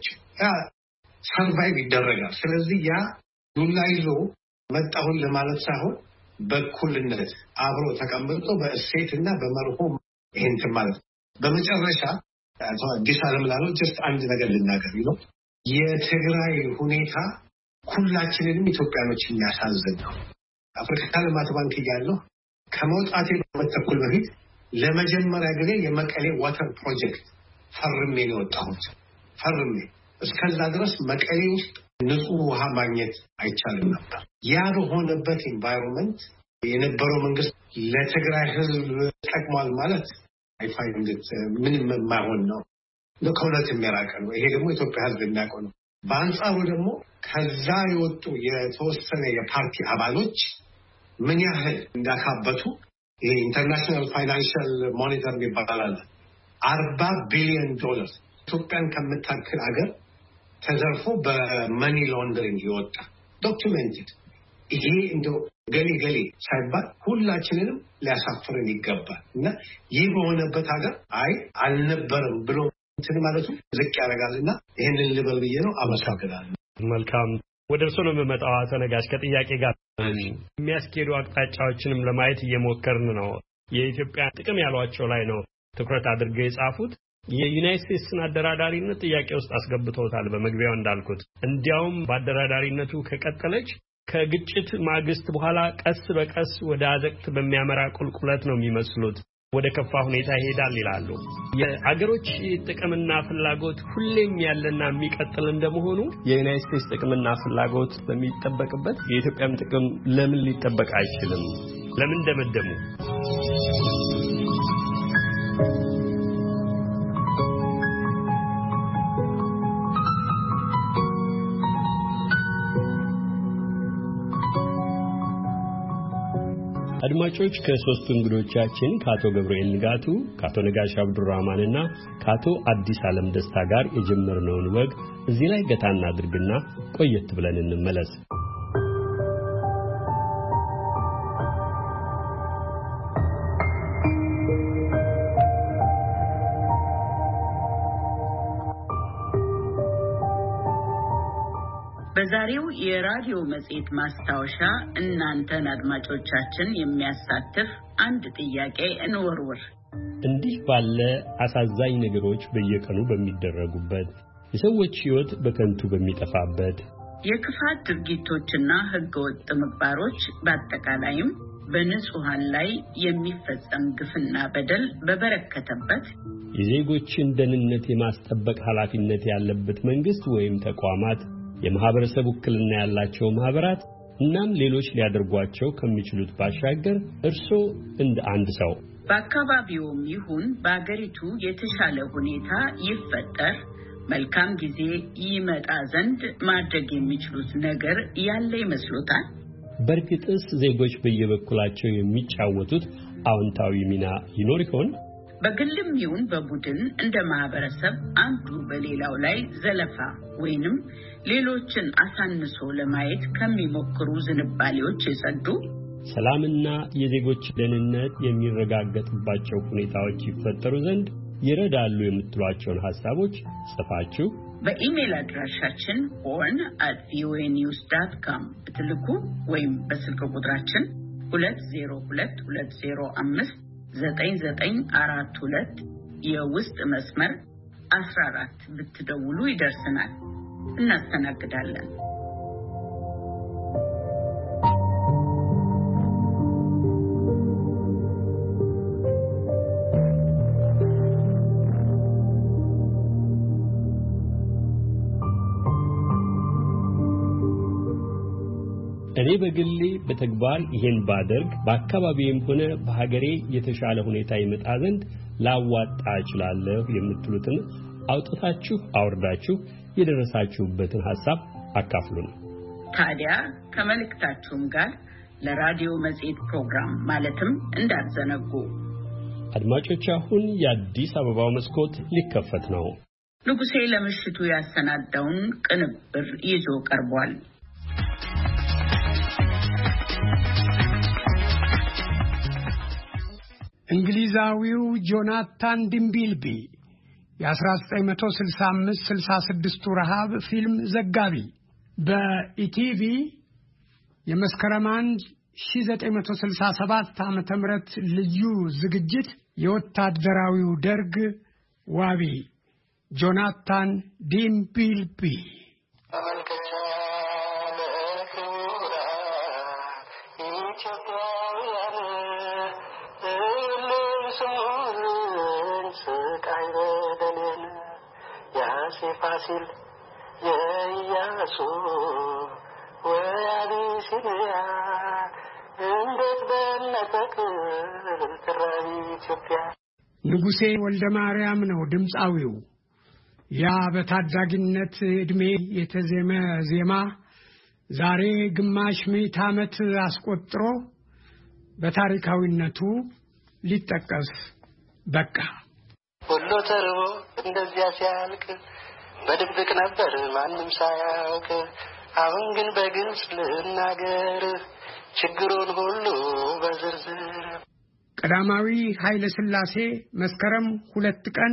ሰርቫይቭ ይደረጋል። ስለዚህ ያ ዱላ ይዞ መጣሁን ለማለት ሳይሆን በኩልነት አብሮ ተቀምጦ በእሴትና በመርሆ ይሄን ማለት በመጨረሻ አዲስ ዓለም ላለው just አንድ ነገር ልናገር የትግራይ ሁኔታ ሁላችንንም ኢትዮጵያኖች የሚያሳዝን ነው። አፍሪካ ልማት ባንክ ያለው ከመውጣቴ በተኩል በፊት ለመጀመሪያ ጊዜ የመቀሌ ዋተር ፕሮጀክት ፈርሜ ነው ወጣሁት። እስከዛ ድረስ መቀሌ ውስጥ ንጹህ ውሃ ማግኘት አይቻልም ነበር። ያ በሆነበት ኢንቫይሮንመንት የነበረው መንግስት ለትግራይ ህዝብ ተጠቅሟል ማለት አይፋይንድት ምንም የማይሆን ነው። ለከውለት የሚያራቀ ነው። ይሄ ደግሞ ኢትዮጵያ ህዝብ የሚያውቀው ነው። በአንጻሩ ደግሞ ከዛ የወጡ የተወሰነ የፓርቲ አባሎች ምን ያህል እንዳካበቱ ኢንተርናሽናል ፋይናንሻል ሞኒተር ይባላል 40 ቢሊዮን ዶላር ኢትዮጵያን ከምታክል ሀገር ተዘርፎ በመኒ ሎንደሪንግ ይወጣ ዶክመንትድ ይሄ እንደው ገሌ ሳይባል ሁላችንንም ሊያሳፍረን ይገባል እና ይህ በሆነበት ሀገር አልነበረም ብሎ እንትን ማለቱ ዝቅ ያደርጋልና ይሄንን ልበል ብዬ ነው። አመሰግናለሁ። መልካም ወደ እርሶ ነው የምመጣው። አቶ ነጋሽ ከጥያቄ ጋር የሚያስኬዱ አቅጣጫዎችንም ለማየት እየሞከርን ነው። የኢትዮጵያ ጥቅም ያሏቸው ላይ ነው ትኩረት አድርገው የጻፉት። የዩናይትድ ስቴትስን አደራዳሪነት ጥያቄ ውስጥ አስገብተውታል። በመግቢያው እንዳልኩት እንዲያውም በአደራዳሪነቱ ከቀጠለች ከግጭት ማግስት በኋላ ቀስ በቀስ ወደ አዘቅት በሚያመራ ቁልቁለት ነው የሚመስሉት። ወደ ከፋ ሁኔታ ይሄዳል ይላሉ። የአገሮች ጥቅምና ፍላጎት ሁሌም ያለና የሚቀጥል እንደመሆኑ የዩናይትድ ስቴትስ ጥቅምና ፍላጎት በሚጠበቅበት የኢትዮጵያም ጥቅም ለምን ሊጠበቅ አይችልም? ለምን ደመደሙ? አድማጮች ከሶስቱ እንግዶቻችን ከአቶ ገብርኤል ንጋቱ፣ ከአቶ ነጋሽ አብዱራህማንና ከአቶ አዲስ ዓለም ደስታ ጋር የጀመርነውን ወግ እዚህ ላይ ገታ እናድርግና ቆየት ብለን እንመለስ። በዛሬው የራዲዮ መጽሔት ማስታወሻ እናንተን አድማጮቻችን የሚያሳትፍ አንድ ጥያቄ እንወርውር። እንዲህ ባለ አሳዛኝ ነገሮች በየቀኑ በሚደረጉበት የሰዎች ሕይወት በከንቱ በሚጠፋበት የክፋት ድርጊቶችና ህገወጥ ምግባሮች በአጠቃላይም በንጹሃን ላይ የሚፈጸም ግፍና በደል በበረከተበት የዜጎችን ደህንነት የማስጠበቅ ኃላፊነት ያለበት መንግስት ወይም ተቋማት የማህበረሰብ ውክልና ያላቸው ማህበራት እናም ሌሎች ሊያደርጓቸው ከሚችሉት ባሻገር እርሶ እንደ አንድ ሰው በአካባቢውም ይሁን በአገሪቱ የተሻለ ሁኔታ ይፈጠር መልካም ጊዜ ይመጣ ዘንድ ማድረግ የሚችሉት ነገር ያለ ይመስሎታል? በእርግጥስ ዜጎች በየበኩላቸው የሚጫወቱት አዎንታዊ ሚና ይኖር ይሆን? በግልም ይሁን በቡድን እንደ ማህበረሰብ አንዱ በሌላው ላይ ዘለፋ ወይንም ሌሎችን አሳንሶ ለማየት ከሚሞክሩ ዝንባሌዎች የጸዱ ሰላምና የዜጎች ደህንነት የሚረጋገጥባቸው ሁኔታዎች ይፈጠሩ ዘንድ ይረዳሉ የምትሏቸውን ሐሳቦች ጽፋችሁ በኢሜል አድራሻችን horn@voanews.com ብትልኩ ወይም በስልክ ቁጥራችን 2022059942 የውስጥ መስመር 14 ብትደውሉ ይደርሰናል። እናስተናግዳለን። እኔ በግሌ በተግባር ይሄን ባደርግ በአካባቢዬም ሆነ በሀገሬ የተሻለ ሁኔታ ይመጣ ዘንድ ላዋጣ እችላለሁ የምትሉትን አውጥታችሁ አውርዳችሁ የደረሳችሁበትን ሐሳብ አካፍሉን። ታዲያ ከመልእክታችሁም ጋር ለራዲዮ መጽሔት ፕሮግራም ማለትም እንዳትዘነጉ። አድማጮች፣ አሁን የአዲስ አበባው መስኮት ሊከፈት ነው። ንጉሴ ለምሽቱ ያሰናዳውን ቅንብር ይዞ ቀርቧል። እንግሊዛዊው ጆናታን ዲምቢልቢ የ1965-66 ረሃብ ፊልም ዘጋቢ በኢቲቪ የመስከረም 1967 ዓመተ ምህረት ልዩ ዝግጅት የወታደራዊው ደርግ ዋቢ ጆናታን ዲምቢልቢ ፋሲል የኢያሱ ወአቢሲኒያ እንዴት በነጠቅል ትራቢ ኢትዮጵያ። ንጉሴ ወልደ ማርያም ነው ድምፃዊው። ያ በታዳጊነት ዕድሜ የተዜመ ዜማ ዛሬ ግማሽ ምዕተ ዓመት አስቆጥሮ በታሪካዊነቱ ሊጠቀስ በቃ። ሁሉ ተርቦ እንደዚያ ሲያልቅ በድብቅ ነበር ማንም ሳያውቅ። አሁን ግን በግልጽ ልናገር ችግሩን ሁሉ በዝርዝር። ቀዳማዊ ኃይለ ሥላሴ መስከረም 2 ቀን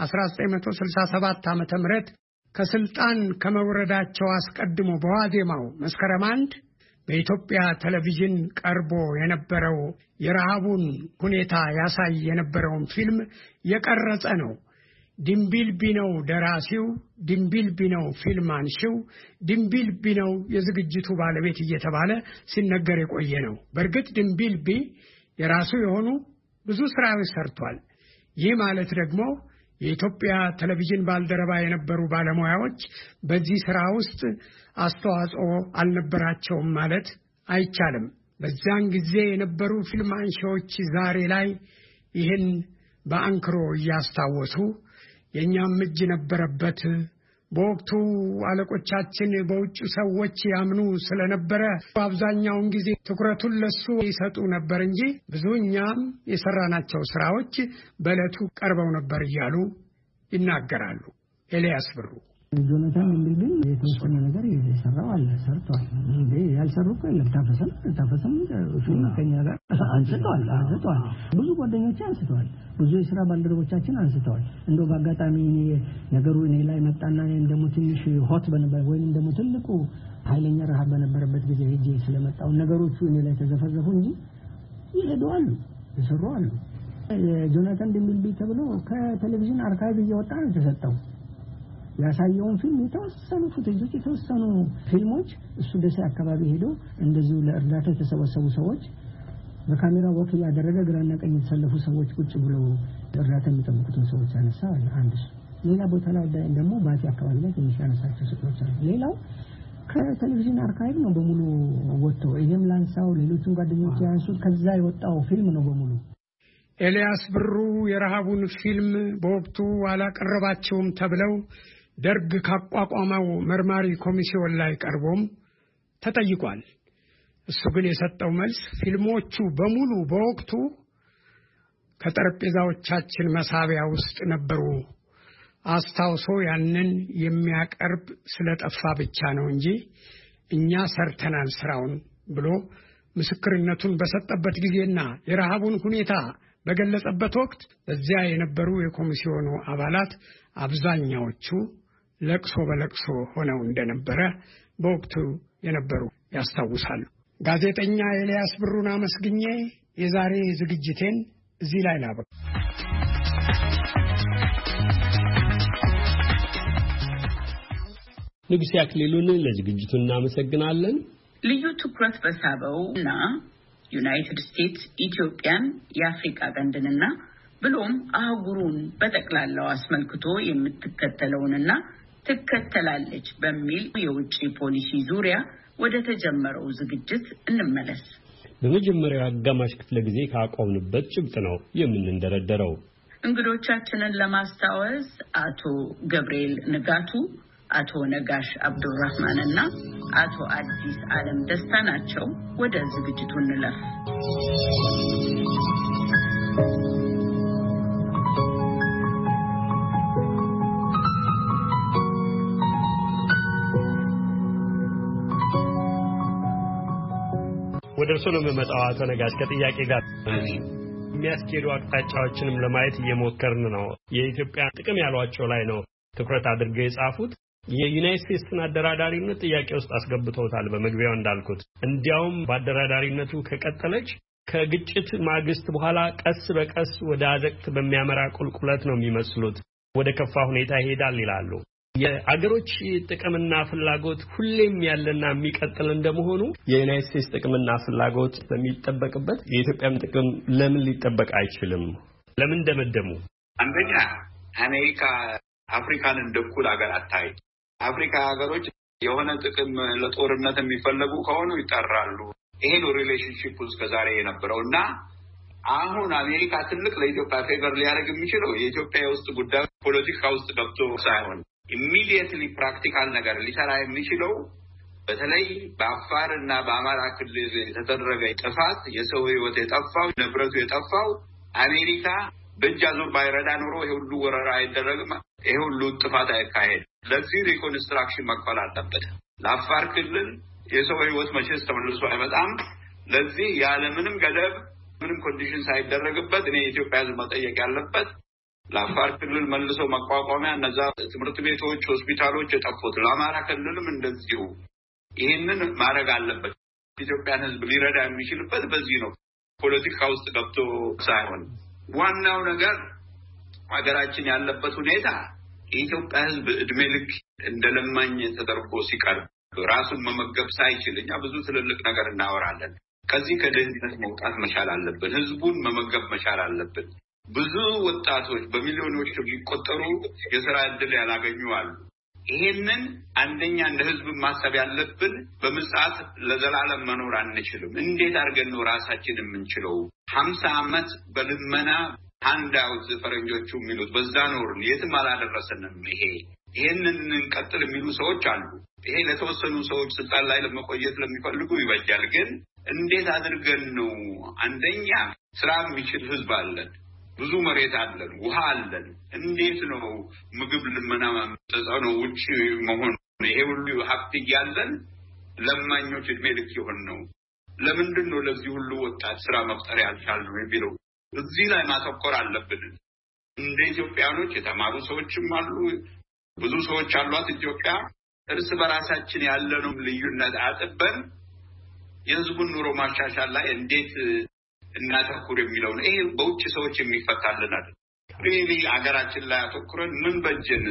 1967 ዓመተ ምህረት ከስልጣን ከመውረዳቸው አስቀድሞ በዋዜማው መስከረም 1 በኢትዮጵያ ቴሌቪዥን ቀርቦ የነበረው የረሃቡን ሁኔታ ያሳይ የነበረውን ፊልም የቀረጸ ነው። ዲምቢልቢ ነው ደራሲው፣ ዲምቢልቢ ነው ፊልም አንሺው፣ ዲምቢልቢ ነው የዝግጅቱ ባለቤት እየተባለ ሲነገር የቆየ ነው። በእርግጥ ዲምቢልቢ የራሱ የሆኑ ብዙ ስራዎች ሰርቷል። ይህ ማለት ደግሞ የኢትዮጵያ ቴሌቪዥን ባልደረባ የነበሩ ባለሙያዎች በዚህ ስራ ውስጥ አስተዋጽኦ አልነበራቸውም ማለት አይቻልም። በዛን ጊዜ የነበሩ ፊልም አንሺዎች ዛሬ ላይ ይህን በአንክሮ እያስታወሱ የኛም እጅ ነበረበት፣ በወቅቱ አለቆቻችን በውጭ ሰዎች ያምኑ ስለነበረ አብዛኛውን ጊዜ ትኩረቱን ለሱ ይሰጡ ነበር እንጂ ብዙኛም የሰራናቸው ስራዎች በእለቱ ቀርበው ነበር እያሉ ይናገራሉ። ኤልያስ ብሩ ጆናታን ዲምቢልቢ የተወሰነ ነገር የሰራው አለ፣ ሰርቷል። እንዴ ያልሰሩ እኮ የለም። ታፈሰም ከኛ ጋር አንስተዋል። ብዙ ጓደኞች አንስተዋል። ብዙ የሥራ ባልደረቦቻችን አንስተዋል። እንደው በአጋጣሚ ነገሩ እኔ ላይ መጣና እኔም ደግሞ ትንሽ ሆት በነበር ወይንም ደግሞ ትልቁ ኃይለኛ ረሃብ በነበረበት ጊዜ ሄጄ ስለመጣው ነገሮቹ እኔ ላይ ተዘፈዘፉ እንጂ ይሄዳሉ፣ ይሰራሉ። ጆናታን ዲምቢልቢ ተብሎ ከቴሌቪዥን አርካይቭ እየወጣ ነው የተሰጠው። ያሳየውን ፊልም የተወሰኑ ፉቴጆች የተወሰኑ ፊልሞች እሱ ደሴ አካባቢ ሄዶ እንደዚሁ ለእርዳታ የተሰበሰቡ ሰዎች በካሜራ ወክ ያደረገ ግራና ቀኝ የተሰለፉ ሰዎች ቁጭ ብለው እርዳታ የሚጠብቁትን ሰዎች ያነሳ አንድ። ሌላ ቦታ ላይ ደግሞ ባቲ አካባቢ ላይ ትንሽ ያነሳቸው ሰዎች አሉ። ሌላው ከቴሌቪዥን አርካይቭ ነው በሙሉ ወጥቶ ይሄም ላንሳው ሌሎችም ጓደኞች ያንሱት ከዛ የወጣው ፊልም ነው በሙሉ። ኤልያስ ብሩ የረሃቡን ፊልም በወቅቱ አላቀረባቸውም ተብለው ደርግ ካቋቋመው መርማሪ ኮሚሽን ላይ ቀርቦም ተጠይቋል። እሱ ግን የሰጠው መልስ ፊልሞቹ በሙሉ በወቅቱ ከጠረጴዛዎቻችን መሳቢያ ውስጥ ነበሩ፣ አስታውሶ ያንን የሚያቀርብ ስለጠፋ ብቻ ነው እንጂ እኛ ሰርተናል ስራውን ብሎ ምስክርነቱን በሰጠበት ጊዜና የረሃቡን ሁኔታ በገለጸበት ወቅት በዚያ የነበሩ የኮሚሽኑ አባላት አብዛኛዎቹ ለቅሶ በለቅሶ ሆነው እንደነበረ በወቅቱ የነበሩ ያስታውሳሉ። ጋዜጠኛ ኤልያስ ብሩን አመስግኜ የዛሬ ዝግጅቴን እዚህ ላይ ላበቃ። ንጉሴ አክሊሉን ለዝግጅቱ እናመሰግናለን። ልዩ ትኩረት በሳበውና ዩናይትድ ስቴትስ ኢትዮጵያን የአፍሪካ ቀንድንና ብሎም አህጉሩን በጠቅላላው አስመልክቶ የምትከተለውንና ትከተላለች በሚል የውጭ ፖሊሲ ዙሪያ ወደ ተጀመረው ዝግጅት እንመለስ። በመጀመሪያው አጋማሽ ክፍለ ጊዜ ካቆምንበት ጭብጥ ነው የምንደረደረው። እንግዶቻችንን ለማስታወስ አቶ ገብርኤል ንጋቱ፣ አቶ ነጋሽ አብዱራህማን እና አቶ አዲስ ዓለም ደስታ ናቸው። ወደ ዝግጅቱ እንለፍ። ወደ እርሱ ነው የምመጣው። አቶ ነጋሽ ከጥያቄ ጋር የሚያስኬዱ አቅጣጫዎችንም ለማየት እየሞከርን ነው። የኢትዮጵያ ጥቅም ያሏቸው ላይ ነው ትኩረት አድርገው የጻፉት። የዩናይትድ ስቴትስን አደራዳሪነት ጥያቄ ውስጥ አስገብተውታል። በመግቢያው እንዳልኩት እንዲያውም በአደራዳሪነቱ ከቀጠለች ከግጭት ማግስት በኋላ ቀስ በቀስ ወደ አዘቅት በሚያመራ ቁልቁለት ነው የሚመስሉት፣ ወደ ከፋ ሁኔታ ይሄዳል ይላሉ። የአገሮች ጥቅምና ፍላጎት ሁሌም ያለና የሚቀጥል እንደመሆኑ የዩናይትድ ስቴትስ ጥቅምና ፍላጎት በሚጠበቅበት የኢትዮጵያም ጥቅም ለምን ሊጠበቅ አይችልም? ለምን ደመደሙ? አንደኛ አሜሪካ አፍሪካን እንደ እኩል ሀገር አታይ። አፍሪካ ሀገሮች የሆነ ጥቅም ለጦርነት የሚፈልጉ ከሆኑ ይጠራሉ። ይሄ ነው ሪሌሽንሺፕ ውስጥ ከዛሬ የነበረውና አሁን አሜሪካ ትልቅ ለኢትዮጵያ ፌቨር ሊያደርግ የሚችለው የኢትዮጵያ የውስጥ ጉዳይ ፖለቲካ ውስጥ ገብቶ ሳይሆን ኢሚዲየትሊ ፕራክቲካል ነገር ሊሰራ የሚችለው በተለይ በአፋር እና በአማራ ክልል የተደረገ ጥፋት፣ የሰው ሕይወት የጠፋው፣ ንብረቱ የጠፋው አሜሪካ በእጅ አዙር ባይረዳ ኖሮ ይሄ ሁሉ ወረራ አይደረግም፣ ይሄ ሁሉ ጥፋት አይካሄድም። ለዚህ ሪኮንስትራክሽን መክፈል አለበት። ለአፋር ክልል የሰው ሕይወት መቼስ ተመልሶ አይመጣም። ለዚህ ያለ ምንም ገደብ ምንም ኮንዲሽን ሳይደረግበት እኔ የኢትዮጵያ ሕዝብ መጠየቅ ያለበት ለአፋር ክልል መልሶ መቋቋሚያ እነዛ ትምህርት ቤቶች፣ ሆስፒታሎች የጠፉት፣ ለአማራ ክልልም እንደዚሁ ይህንን ማድረግ አለበት። ኢትዮጵያን ሕዝብ ሊረዳ የሚችልበት በዚህ ነው፣ ፖለቲካ ውስጥ ገብቶ ሳይሆን። ዋናው ነገር ሀገራችን ያለበት ሁኔታ የኢትዮጵያ ሕዝብ እድሜ ልክ እንደለማኝ ተደርጎ ሲቀርብ ራሱን መመገብ ሳይችል እኛ ብዙ ትልልቅ ነገር እናወራለን። ከዚህ ከድህነት መውጣት መቻል አለብን። ሕዝቡን መመገብ መቻል አለብን። ብዙ ወጣቶች በሚሊዮኖች የሚቆጠሩ የሥራ ዕድል ያላገኙ አሉ። ይሄንን አንደኛ እንደ ሕዝብ ማሰብ ያለብን በምጽአት ለዘላለም መኖር አንችልም። እንዴት አድርገን ነው ራሳችን የምንችለው? 50 ዓመት በልመና ሃንዳውት ፈረንጆቹ የሚሉት በዛ ኖርን፣ የትም አላደረሰንም። ይሄንን እንቀጥል የሚሉ ሰዎች አሉ። ይሄ ለተወሰኑ ሰዎች ስልጣን ላይ ለመቆየት ለሚፈልጉ ይበጃል። ግን እንዴት አድርገን ነው? አንደኛ ስራ የሚችል ሕዝብ አለን፣ ብዙ መሬት አለን፣ ውሃ አለን። እንዴት ነው ምግብ ልመና ተጻኖ ውጪ መሆን? ይሄ ሁሉ ሀብት እያለን ለማኞች እድሜ ልክ ይሆን ነው? ለምንድን ነው ለዚህ ሁሉ ወጣት ስራ መፍጠር ያልቻልነው የሚለው እዚህ ላይ ማተኮር አለብን። እንደ ኢትዮጵያኖች የተማሩ ሰዎችም አሉ፣ ብዙ ሰዎች አሏት ኢትዮጵያ። እርስ በራሳችን ያለነው ልዩነት አጥበን የህዝቡን ኑሮ ማሻሻል ላይ እንዴት እናተኩር የሚለው ነው። ይሄ በውጭ ሰዎች የሚፈታልን አይደል። ሪሊ አገራችን ላይ አተኩረን ምን በጀን?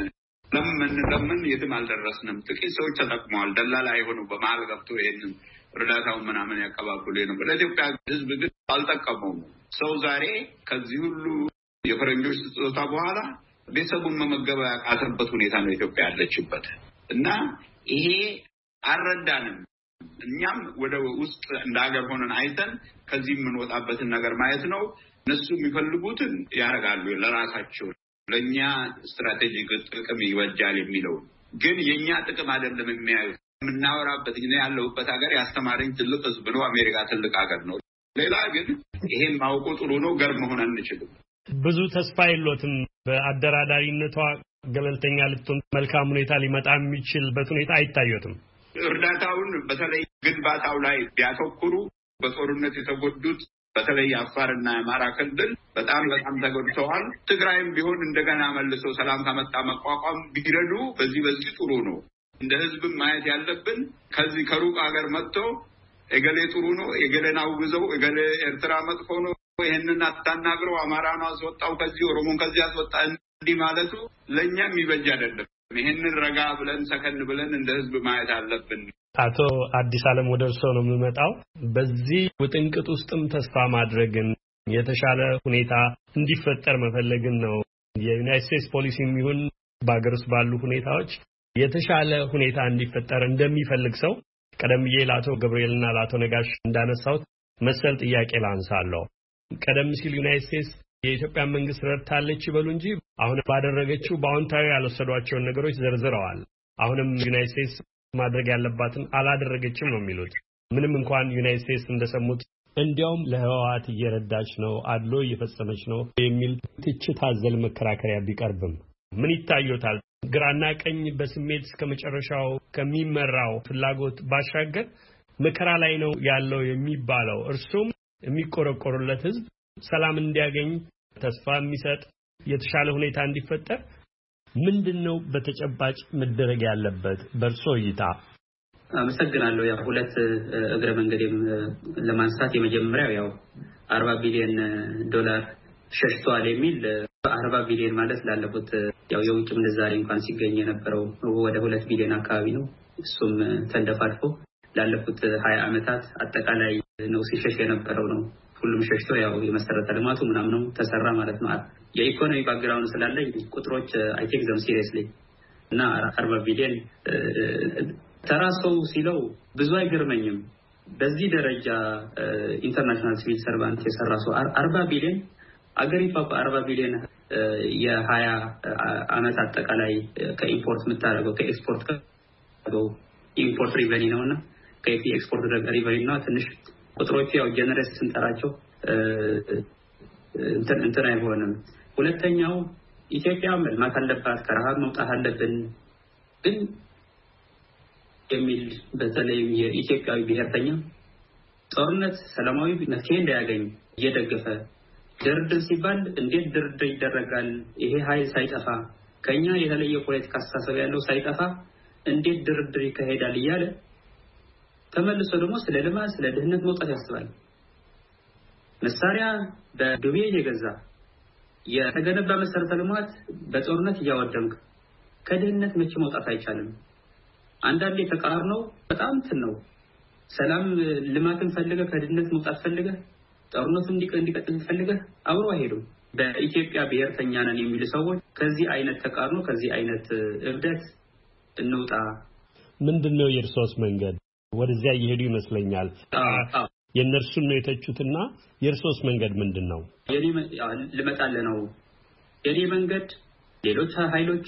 ለምን የትም አልደረስንም። ጥቂት ሰዎች ተጠቅመዋል። ደላላ የሆኑ በመሀል ገብቶ ይሄንን እርዳታውን ምናምን ያቀባብሉ ነው። ለኢትዮጵያ ህዝብ ግን አልጠቀመውም። ሰው ዛሬ ከዚህ ሁሉ የፈረንጆች ስጦታ በኋላ ቤተሰቡን መመገብ ያቃተበት ሁኔታ ነው ኢትዮጵያ ያለችበት እና ይሄ አልረዳንም። እኛም ወደ ውስጥ እንደ ሀገር ሆነን አይተን ከዚህ የምንወጣበትን ነገር ማየት ነው። እነሱ የሚፈልጉትን ያደርጋሉ ለራሳቸው። ለኛ ስትራቴጂክ ጥቅም ይወጃል የሚለው ግን የኛ ጥቅም አይደለም የሚያዩት። የምናወራበት ግን ያለውበት ሀገር ያስተማረኝ ትልቅ ህዝብ ነው። አሜሪካ ትልቅ ሀገር ነው። ሌላ ግን ይሄን ማውቁ ጥሩ ነው። ገር መሆን አንችልም። ብዙ ተስፋ የሎትም በአደራዳሪነቷ ገለልተኛ ልትሆን መልካም ሁኔታ ሊመጣ የሚችልበት ሁኔታ አይታየትም። እርዳታውን በተለይ ግንባታው ላይ ቢያተኩሩ በጦርነት የተጎዱት በተለይ አፋርና አማራ ክልል በጣም ተጎድተዋል። ትግራይም ቢሆን እንደገና መልሶ ሰላም ካመጣ መቋቋም ቢረዱ በዚህ ጥሩ ነው። እንደ ህዝብ ማየት ያለብን ከዚህ ከሩቅ ሀገር መጥቶ እገሌ ጥሩ ነው እገሌን አውግዘው እገሌ ኤርትራ መጥፎ ነው ይሄንን አታናግረው አማራን አስወጣው ከዚህ ኦሮሞን ከዚህ አስወጣ እንዲህ ማለቱ ለኛም ይበጅ አይደለም። ይሄንን ረጋ ብለን ሰከን ብለን እንደ ህዝብ ማየት አለብን። አቶ አዲስ ዓለም ወደ እርሶ ነው የምመጣው። በዚህ ውጥንቅጥ ውስጥም ተስፋ ማድረግን የተሻለ ሁኔታ እንዲፈጠር መፈለግን ነው የዩናይትድ ስቴትስ ፖሊሲም ይሁን በአገር ውስጥ ባሉ ሁኔታዎች የተሻለ ሁኔታ እንዲፈጠር እንደሚፈልግ ሰው ቀደም ብዬ ለአቶ ገብርኤልና ለአቶ ነጋሽ እንዳነሳሁት መሰል ጥያቄ ላንሳለሁ። ቀደም ሲል ዩናይትድ ስቴትስ የኢትዮጵያ መንግስት ረድታለች ይበሉ እንጂ አሁን ባደረገችው በአዎንታዊ ያልወሰዷቸውን ነገሮች ዘርዝረዋል። አሁንም ዩናይትድ ስቴትስ ማድረግ ያለባትን አላደረገችም ነው የሚሉት። ምንም እንኳን ዩናይትድ ስቴትስ እንደሰሙት እንዲያውም ለህወሓት እየረዳች ነው፣ አድሎ እየፈጸመች ነው የሚል ትችት አዘል መከራከሪያ ቢቀርብም ምን ይታዩታል? ግራና ቀኝ በስሜት እስከ መጨረሻው ከሚመራው ፍላጎት ባሻገር መከራ ላይ ነው ያለው የሚባለው እርሱም የሚቆረቆሩለት ህዝብ ሰላም እንዲያገኝ ተስፋ የሚሰጥ የተሻለ ሁኔታ እንዲፈጠር ምንድነው በተጨባጭ መደረግ ያለበት በእርሶ እይታ? አመሰግናለሁ። ያው ሁለት እግረ መንገድም ለማንሳት የመጀመሪያው ያው 40 ቢሊዮን ዶላር ሸሽቷል የሚል 40 ቢሊዮን ማለት ላለፉት ያው የውጭ ምንዛሬ እንኳን ሲገኝ የነበረው ወደ 2 ቢሊዮን አካባቢ ነው። እሱም ተንደፋድፎ ላለፉት 20 ዓመታት አጠቃላይ ነው ሲሸሽ የነበረው ነው። ሁሉም ሸሽቶ ያው የመሰረተ ልማቱ ምናምን ተሰራ ማለት ነው። የኢኮኖሚ ባክግራውንድ ስላለኝ ቁጥሮች አይ ቴክ ዘም ሲሪየስሊ እና 40 ቢሊዮን ተራሰው ሲለው ብዙ አይገርመኝም። በዚህ ደረጃ ኢንተርናሽናል ሲቪል ሰርቫንት የሰራሰው 40 ቢሊዮን አገሪቷ በ40 ቢሊዮን የ20 ዓመት አጠቃላይ ከኢምፖርት የምታደርገው ከኤክስፖርት ከው ኢምፖርት ሪቨኒ ነውና ከኤክስፖርት ሪቨኒ ነው። ትንሽ ቁጥሮቹ ያው ጀነሬት ስንጠራቸው እንትን አይሆንም። ሁለተኛው ኢትዮጵያ መልማት አለባት፣ ከረሃብ መውጣት አለብን ግን የሚል በተለይ የኢትዮጵያዊ ብሔርተኛ ጦርነት ሰላማዊ መፍትሄ እንዳያገኝ እየደገፈ ድርድር ሲባል እንዴት ድርድር ይደረጋል? ይሄ ኃይል ሳይጠፋ ከኛ የተለየ ፖለቲካ አስተሳሰብ ያለው ሳይጠፋ እንዴት ድርድር ይካሄዳል እያለ ተመልሶ ደግሞ ስለ ልማት ስለ ድህነት መውጣት ያስባል። መሳሪያ በዱቤ የገዛ የተገነባ መሰረተ ልማት በጦርነት እያወደምክ ከድህነት መቼ መውጣት አይቻልም? አንዳንዴ ተቃርነው በጣም ነው። ሰላም ልማትን ፈልገ ከድህነት መውጣት ፈልገ ጦርነቱ እንዲቀጥል ፈልገ አብሮ አይሄዱም። በኢትዮጵያ ብሔርተኛ ነን የሚሉ ሰዎች ከዚህ አይነት ተቃርኖ ከዚህ አይነት እብደት እንውጣ። ምንድነው የእርሶስ መንገድ? ወደዚያ እየሄዱ ይመስለኛል። የእነርሱን ነው የተቹትና የእርሶስ መንገድ ምንድነው? የኔ ልመጣለ ነው። የኔ መንገድ ሌሎች ኃይሎች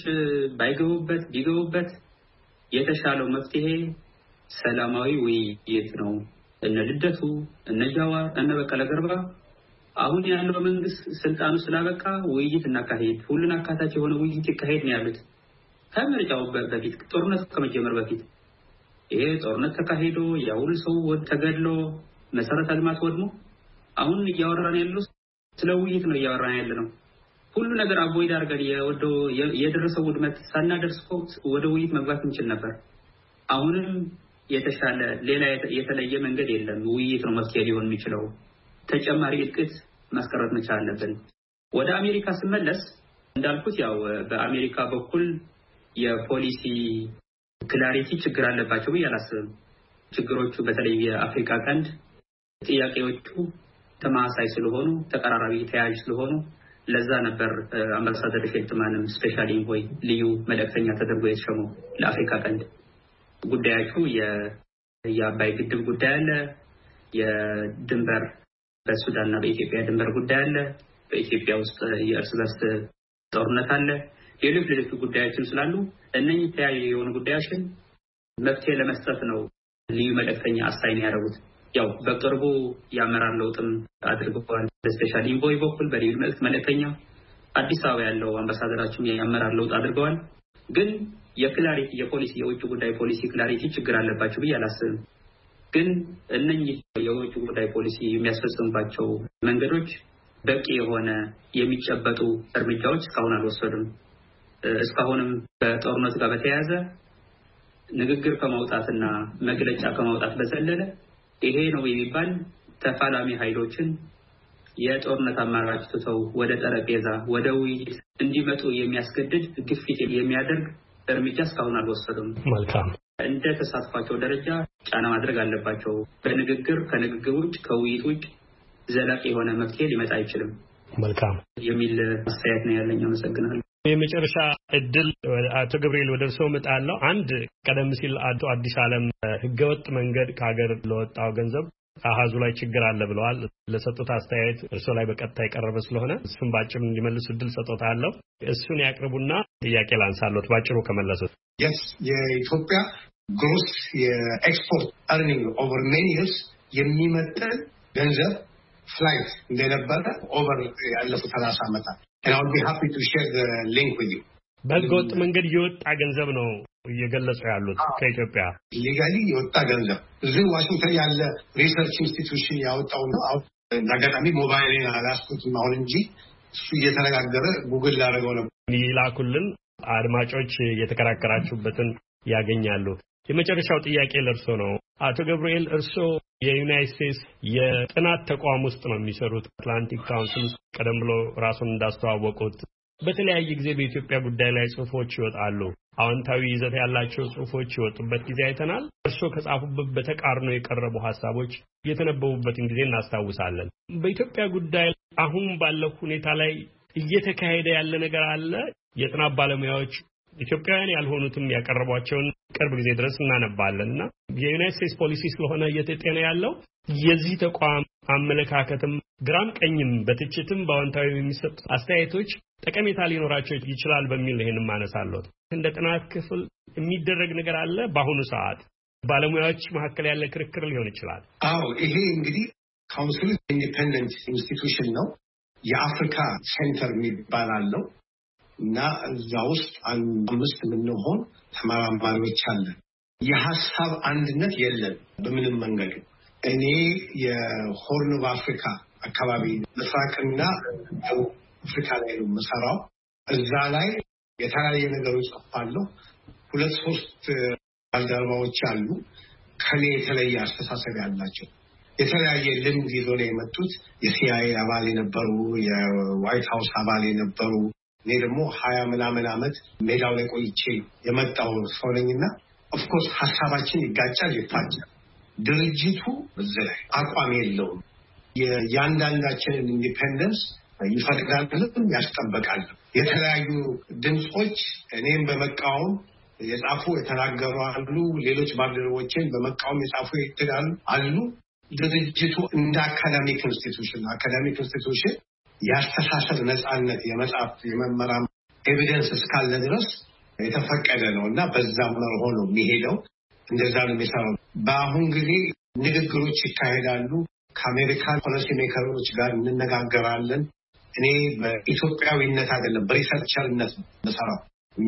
ቢገቡበት የተሻለው መፍትሄ ሰላማዊ ውይይት ነው። እነ ልደቱ እነ ጃዋር እነ በቀለ ገርባ አሁን ያለው መንግስት ስልጣኑ ስላበቃ ውይይት እናካሄድ፣ ሁሉን አካታች የሆነ ውይይት ይካሄድ ነው ያሉት። ከምርጫው በፊት ጦርነት ከመጀመር በፊት ይሄ ጦርነት ተካሄዶ ያውል ሰው ተገድሎ መሰረተ ልማት ወድሞ አሁን እያወራን ያለው ስለ ውይይት ነው እያወራን ያለነው። ሁሉ ነገር አቮይድ አድርገን የደረሰው ውድመት ሳናደርስኮ ወደ ውይይት መግባት እንችል ነበር። አሁንም የተሻለ ሌላ የተለየ መንገድ የለም። ውይይት ነው መፍትሄ ሊሆን የሚችለው። ተጨማሪ እልቂት ማስቀረት መቻል አለብን። ወደ አሜሪካ ስመለስ እንዳልኩት ያው በአሜሪካ በኩል የፖሊሲ ክላሪቲ ችግር አለባቸው ብዬ አላስብም። ችግሮቹ በተለይ የአፍሪካ ቀንድ ጥያቄዎቹ ተማሳይ ስለሆኑ ተቀራራቢ ተያያዥ ስለሆኑ ለዛ ነበር አምባሳደር ፌልትማንም ስፔሻሊ ሆይ ልዩ መልእክተኛ ተደርጎ የተሾመው ለአፍሪካ ቀንድ። ጉዳያቸው የአባይ ግድብ ጉዳይ አለ፣ የድንበር በሱዳንና በኢትዮጵያ ድንበር ጉዳይ አለ፣ በኢትዮጵያ ውስጥ የእርስ በርስ ጦርነት አለ፣ ሌሎች ጉዳዮችን ስላሉ እነኚህ ተያያዥ የሆኑ ጉዳዮችን መፍትሄ ለመስጠት ነው ልዩ መልእክተኛ አሳይን ያደረጉት። ያው በቅርቡ ያመራር ለውጥም አድርገዋል። በስፔሻል ኢንቮይ በኩል በልዩ መልእክተኛ አዲስ አበባ ያለው አምባሳደራችን ያመራር ለውጥ አድርገዋል። ግን የክላሪቲ የፖሊሲ የውጭ ጉዳይ ፖሊሲ ክላሪቲ ችግር አለባቸው ብዬ አላስብም። ግን እነኚህ የውጭ ጉዳይ ፖሊሲ የሚያስፈጽሙባቸው መንገዶች በቂ የሆነ የሚጨበጡ እርምጃዎች እስካሁን አልወሰዱም። እስካሁንም በጦርነት ጋር በተያያዘ ንግግር ከማውጣትና መግለጫ ከማውጣት በዘለለ ይሄ ነው የሚባል ተፋላሚ ኃይሎችን የጦርነት አማራጭ ትተው ወደ ጠረጴዛ ወደ ውይይት እንዲመጡ የሚያስገድድ ግፊት የሚያደርግ እርምጃ እስካሁን አልወሰዱም። መልካም እንደ ተሳትፏቸው ደረጃ ጫና ማድረግ አለባቸው። በንግግር ከንግግር ውጭ ከውይይት ውጭ ዘላቂ የሆነ መፍትሄ ሊመጣ አይችልም። መልካም የሚል አስተያየት ነው ያለኝ። አመሰግናለሁ። የመጨረሻ እድል አቶ ገብርኤል ወደርሰው መጣለው። አንድ ቀደም ሲል አቶ አዲስ ዓለም ህገወጥ መንገድ ከሀገር ለወጣው ገንዘብ አሃዙ ላይ ችግር አለ ብለዋል። ለሰጡት አስተያየት እርሶ ላይ በቀጥታ የቀረበ ስለሆነ እሱን ባጭሩ እንዲመልሱ እድል ሰጥቶታለሁ። እሱን ያቅርቡና ጥያቄ ላንሳሎት ባጭሩ ከመለሱት። የኢትዮጵያ ግሮስ የኤክስፖርት አርኒንግ ኦቨር ሜኒ ይርስ የሚመጥን ገንዘብ ፍላይት እንደነበረ ኦቨር ያለፉት 30 ዓመታት and I'll be happy to share the link with you. በህገወጥ መንገድ የወጣ ገንዘብ ነው እየገለጹ ያሉት ከኢትዮጵያ ሊጋሊ የወጣ ገንዘብ እዚህ ዋሽንግተን ያለ ሪሰርች ኢንስቲትዩሽን ያወጣው ነው። አጋጣሚ ሞባይልን አላስኩትም አሁን እንጂ እሱ እየተነጋገረ ጉግል ላደረገው ነው። ይላኩልን አድማጮች የተከራከራችሁበትን ያገኛሉ። የመጨረሻው ጥያቄ ለርሶ ነው አቶ ገብርኤል። እርሶ የዩናይትድ ስቴትስ የጥናት ተቋም ውስጥ ነው የሚሰሩት፣ አትላንቲክ ካውንስል ቀደም ብሎ ራሱን እንዳስተዋወቁት በተለያየ ጊዜ በኢትዮጵያ ጉዳይ ላይ ጽሁፎች ይወጣሉ። አዎንታዊ ይዘት ያላቸው ጽሁፎች ይወጡበት ጊዜ አይተናል። እርሶ ከጻፉበት በተቃርኖ የቀረቡ ሐሳቦች የተነበቡበትን ጊዜ እናስታውሳለን። በኢትዮጵያ ጉዳይ አሁን ባለው ሁኔታ ላይ እየተካሄደ ያለ ነገር አለ። የጥናት ባለሙያዎች ኢትዮጵያውያን ያልሆኑትም ያቀረቧቸውን ቅርብ ጊዜ ድረስ እናነባለንና የዩናይትድ ስቴትስ ፖሊሲ ስለሆነ እየተጤነ ያለው የዚህ ተቋም አመለካከትም ግራም ቀኝም በትችትም በአዎንታዊ የሚሰጡ አስተያየቶች ጠቀሜታ ሊኖራቸው ይችላል በሚል ይሄንን ማነሳለሁ። እንደ ጥናት ክፍል የሚደረግ ነገር አለ። በአሁኑ ሰዓት ባለሙያዎች መካከል ያለ ክርክር ሊሆን ይችላል። አዎ ይሄ እንግዲህ ካውንስል ኢንዲፔንደንት ኢንስቲትዩሽን ነው። የአፍሪካ ሴንተር የሚባል አለው እና እዛ ውስጥ 5 የምንሆን ተመራማሪዎች አለን። የሐሳብ አንድነት የለም በምንም መንገድ። እኔ የሆርን ኦፍ አፍሪካ አካባቢ ምስራቅና አፍሪካ ላይ ነው የምሰራው። እዛ ላይ የተለያየ ነገሮች ጽፋለሁ። 2-3 ባልደረባዎች አሉ ከኔ የተለየ አስተሳሰብ ያላቸው የተለያየ ልምድ ይዞ ነው የመጡት። የሲአይኤ አባል የነበሩ፣ የዋይት ሃውስ አባል የነበሩ። እኔ ደግሞ 20 ምናምን ዓመት ሜዳው ላይ ቆይቼ የመጣው ሰው ነኝና ኦፍኮርስ ሀሳባችን ይጋጫል፣ ይፋጫል። ድርጅቱ እዚህ ላይ አቋም የለውም። የእያንዳንዳችንን ኢንዲፔንደንስ ይፈቅዳልም ያስጠበቃል። የተለያዩ ድምጾች እኔም በመቃወም የጻፉ የተናገሩ አሉ፣ ሌሎች ባልደረቦችን በመቃወም የጻፉ ይተጋሉ አሉ። ድርጅቱ እንደ አካዳሚክ ኢንስቲትዩሽን ያስተሳሰብ ነጻነት የመጻፍ የመመራም ኤቪደንስ እስካለ ድረስ የተፈቀደ ነው እና በዛ መርሆ ነው የሚሄደው። እንደዛ ነው የሚሰራው። በአሁን ጊዜ ንግግሮች ይካሄዳሉ። ከአሜሪካን ፖሊሲ ሜከሮች ጋር እንነጋገራለን። እኔ በኢትዮጵያዊነት አይደለም በሪሰርቸርነት ነው የምሰራው እና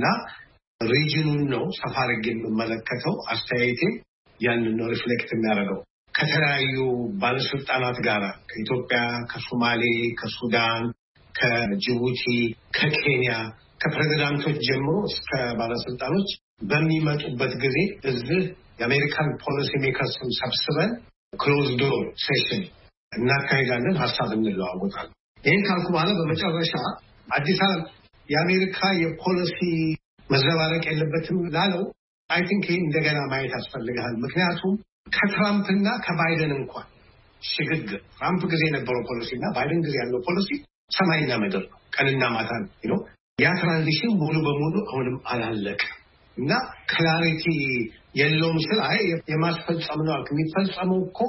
ሪጅኑን ነው ሰፋ አድርጌ የምመለከተው። አስተያየቴ ያንን ነው ሪፍሌክት የሚያደርገው። ከተለያዩ ባለስልጣናት ጋር ከኢትዮጵያ፣ ከሶማሌ፣ ከሱዳን፣ ከጅቡቲ፣ ከኬንያ ከፕሬዝዳንቶች ጀምሮ እስከ ባለስልጣኖች በሚመጡበት ጊዜ እዚህ የአሜሪካን ፖሊሲ ሜከርስን ሰብስበን ክሎዝ ዶር ሴሽን እናካሄዳለን፣ ሀሳብ እንለዋወጣለን። ይህን ካልኩ በኋላ በመጨረሻ አዲስ አበባ የአሜሪካ የፖሊሲ መዘባረቅ የለበትም ላለው አይ ቲንክ ይህን እንደገና ማየት ያስፈልጋል። ምክንያቱም ከትራምፕና ከባይደን እንኳን ሽግግር ትራምፕ ጊዜ የነበረው ፖሊሲ እና ባይደን ጊዜ ያለው ፖሊሲ ሰማይና ምድር ነው፣ ቀንና ማታ ነው። ያ ትራንዚሽን ሙሉ በሙሉ አሁንም አላለቀም እና ክላሪቲ የለውም ስል አይ የማስፈጸም ነው የሚፈጸመው እኮ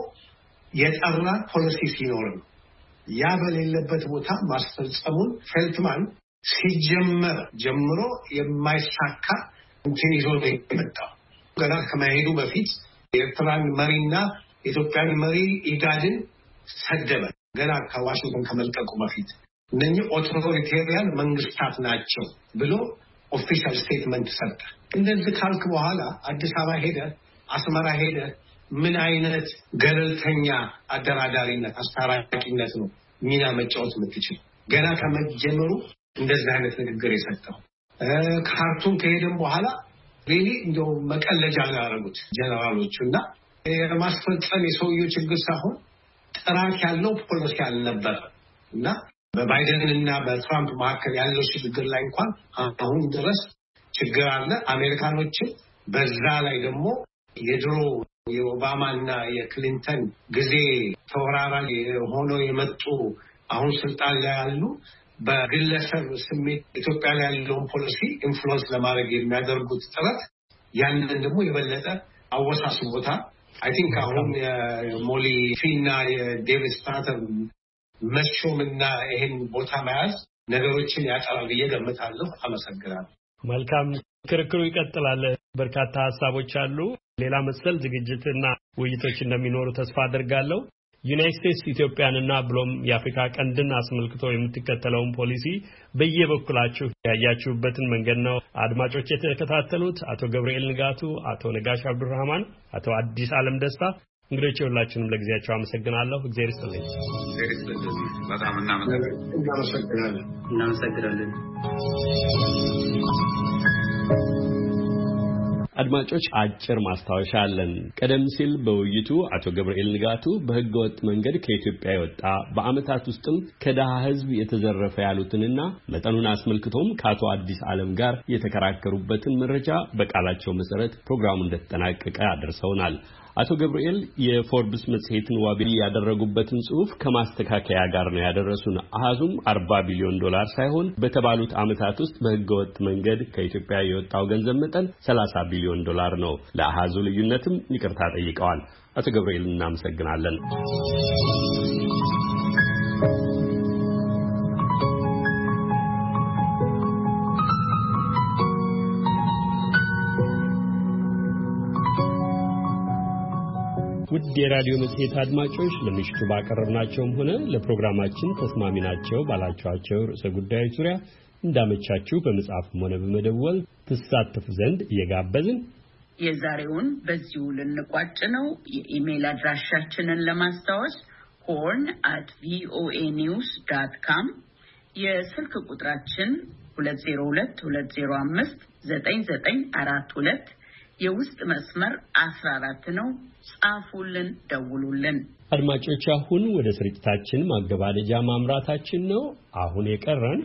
የጠራ ፖሊሲ ሲኖር ነው። ያ በሌለበት ቦታ ማስፈጸሙን ፌልትማን ሲጀመር ጀምሮ የማይሳካ እንትን ይዞ ነው የመጣው። ገና ከመሄዱ በፊት የኤርትራን መሪና የኢትዮጵያን መሪ ኢጋድን ሰደበ። ገና ከዋሽንግተን ከመልቀቁ በፊት እነኚህ ኦቶሪቴሪያን መንግስታት ናቸው ብሎ ኦፊሻል ስቴትመንት ሰጠ። እንደዚህ ካልክ በኋላ አዲስ አበባ ሄደ፣ አስመራ ሄደ፣ ምን አይነት ገለልተኛ አደራዳሪነት አስታራቂነት ነው ሚና መጫወት የምትችል? ገና ከመጀመሩ እንደዚህ አይነት ንግግር የሰጠው። ካርቱም ከሄደም በኋላ ሪሊ እንደው መቀለጃ ያደረጉት ጀነራሎቹና የማስፈጸም የሰውየው ችግር ሳይሆን ጥራት ያለው ፖሊሲ አልነበረ እና በባይደን እና በትራምፕ መካከል ያለው ሽግግር ላይ እንኳን አሁን ድረስ ችግር አለ። አሜሪካኖችን በዛ ላይ ደግሞ የድሮ የኦባማና የክሊንተን ጊዜ ተወራራሪ ሆነው የመጡ አሁን ስልጣን ላይ ያሉ በግለሰብ ስሜት ኢትዮጵያ ላይ ያለውን ፖሊሲ ኢንፍሉዌንስ ለማድረግ የሚያደርጉት ጥረት ያንን ደግሞ የበለጠ አወሳስቦታል። አይ ቲንክ አሁን የሞሊፊና የዴቪድ ስታተን መሾምና ይሄን ቦታ መያዝ ነገሮችን ያጠራል ብዬ ገምታለሁ። አመሰግናለሁ። መልካም ክርክሩ ይቀጥላል። በርካታ ሐሳቦች አሉ። ሌላ መሰል ዝግጅትና ውይይቶች እንደሚኖሩ ተስፋ አደርጋለሁ። ዩናይትድ ስቴትስ ኢትዮጵያንና ብሎም የአፍሪካ ቀንድን አስመልክቶ የምትከተለውን ፖሊሲ በየበኩላችሁ ያያችሁበትን መንገድ ነው አድማጮች የተከታተሉት። አቶ ገብርኤል ንጋቱ፣ አቶ ነጋሽ አብዱራህማን፣ አቶ አዲስ ዓለም ደስታ እንግዲህ ሁላችሁንም ለጊዜያችሁ አመሰግናለሁ። እግዚአብሔር ይስጥልኝ። በጣም እናመሰግናለን። አድማጮች አጭር ማስታወሻ አለን። ቀደም ሲል በውይይቱ አቶ ገብርኤል ንጋቱ በህገወጥ መንገድ ከኢትዮጵያ የወጣ በአመታት ውስጥም ከደሃ ህዝብ የተዘረፈ ያሉትንና መጠኑን አስመልክቶም ከአቶ አዲስ ዓለም ጋር የተከራከሩበትን መረጃ በቃላቸው መሰረት ፕሮግራሙ እንደተጠናቀቀ አድርሰውናል። አቶ ገብርኤል የፎርብስ መጽሔትን ዋቢ ያደረጉበትን ጽሑፍ ከማስተካከያ ጋር ነው ያደረሱን። አሃዙም 40 ቢሊዮን ዶላር ሳይሆን በተባሉት አመታት ውስጥ በህገወጥ መንገድ ከኢትዮጵያ የወጣው ገንዘብ መጠን 30 ቢሊዮን ዶላር ነው። ለአሃዙ ልዩነትም ይቅርታ ጠይቀዋል። አቶ ገብርኤል እናመሰግናለን። ውድ የራዲዮ መጽሔት አድማጮች ለምሽቱ ባቀረብናቸውም ሆነ ለፕሮግራማችን ተስማሚ ናቸው ባላችኋቸው ርዕሰ ጉዳዮች ዙሪያ እንዳመቻችሁ በመጻፍም ሆነ በመደወል ተሳተፉ ዘንድ እየጋበዝን የዛሬውን በዚሁ ልንቋጭ ነው። የኢሜል አድራሻችንን ለማስታወስ horn@voanews.com የስልክ ቁጥራችን 2022059942 የውስጥ መስመር 14 ነው። ጻፉልን፣ ደውሉልን። አድማጮች አሁን ወደ ስርጭታችን ማገባደጃ ማምራታችን ነው። አሁን የቀረን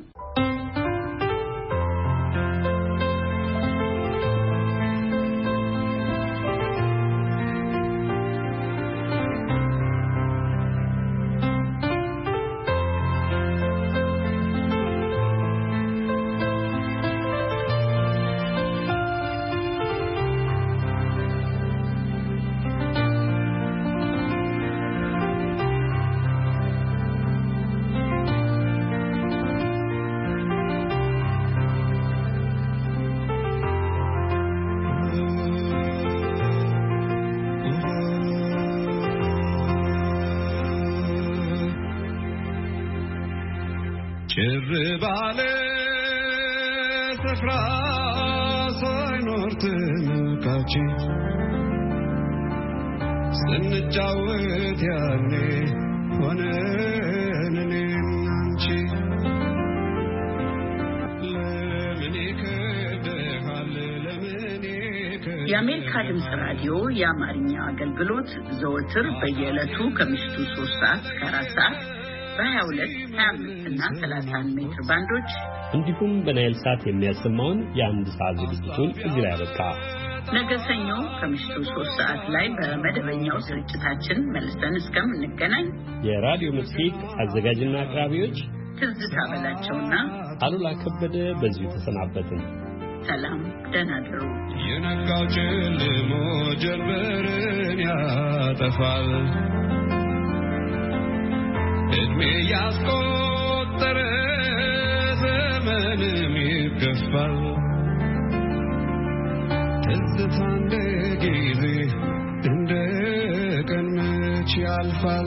ባለ ስፍራ ሳይኖር ትምካች ስንጫወት ያኔ ሆነን እኔና አንቺ ለምን ይከብድሃል ለምን የአሜሪካ ድምፅ ራዲዮ የአማርኛ አገልግሎት ዘወትር በየዕለቱ ከምሽቱ 3 ሰዓት እስከ 4 ሰዓት በ22፣ 25 እና 31 ሜትር ባንዶች እንዲሁም በናይል ሳት የሚያሰማውን የአንድ ሰዓት ዝግጅቱን እዚህ ላይ ያበቃ። ነገ ሰኞ ከምሽቱ 3 ሰዓት ላይ በመደበኛው ስርጭታችን መልሰን እስከምንገናኝ የራዲዮ መጽሔት አዘጋጅና አቅራቢዎች ትዝታ በላቸውና አሉላ ከበደ በዚሁ ተሰናበትን። ሰላም፣ ደህና እደሩ። የነጋው ጨልሞ ጀንበርን ያጠፋል እድሜ ያስቆጠረ ዘመን ይገፋል ትዝታ እንደ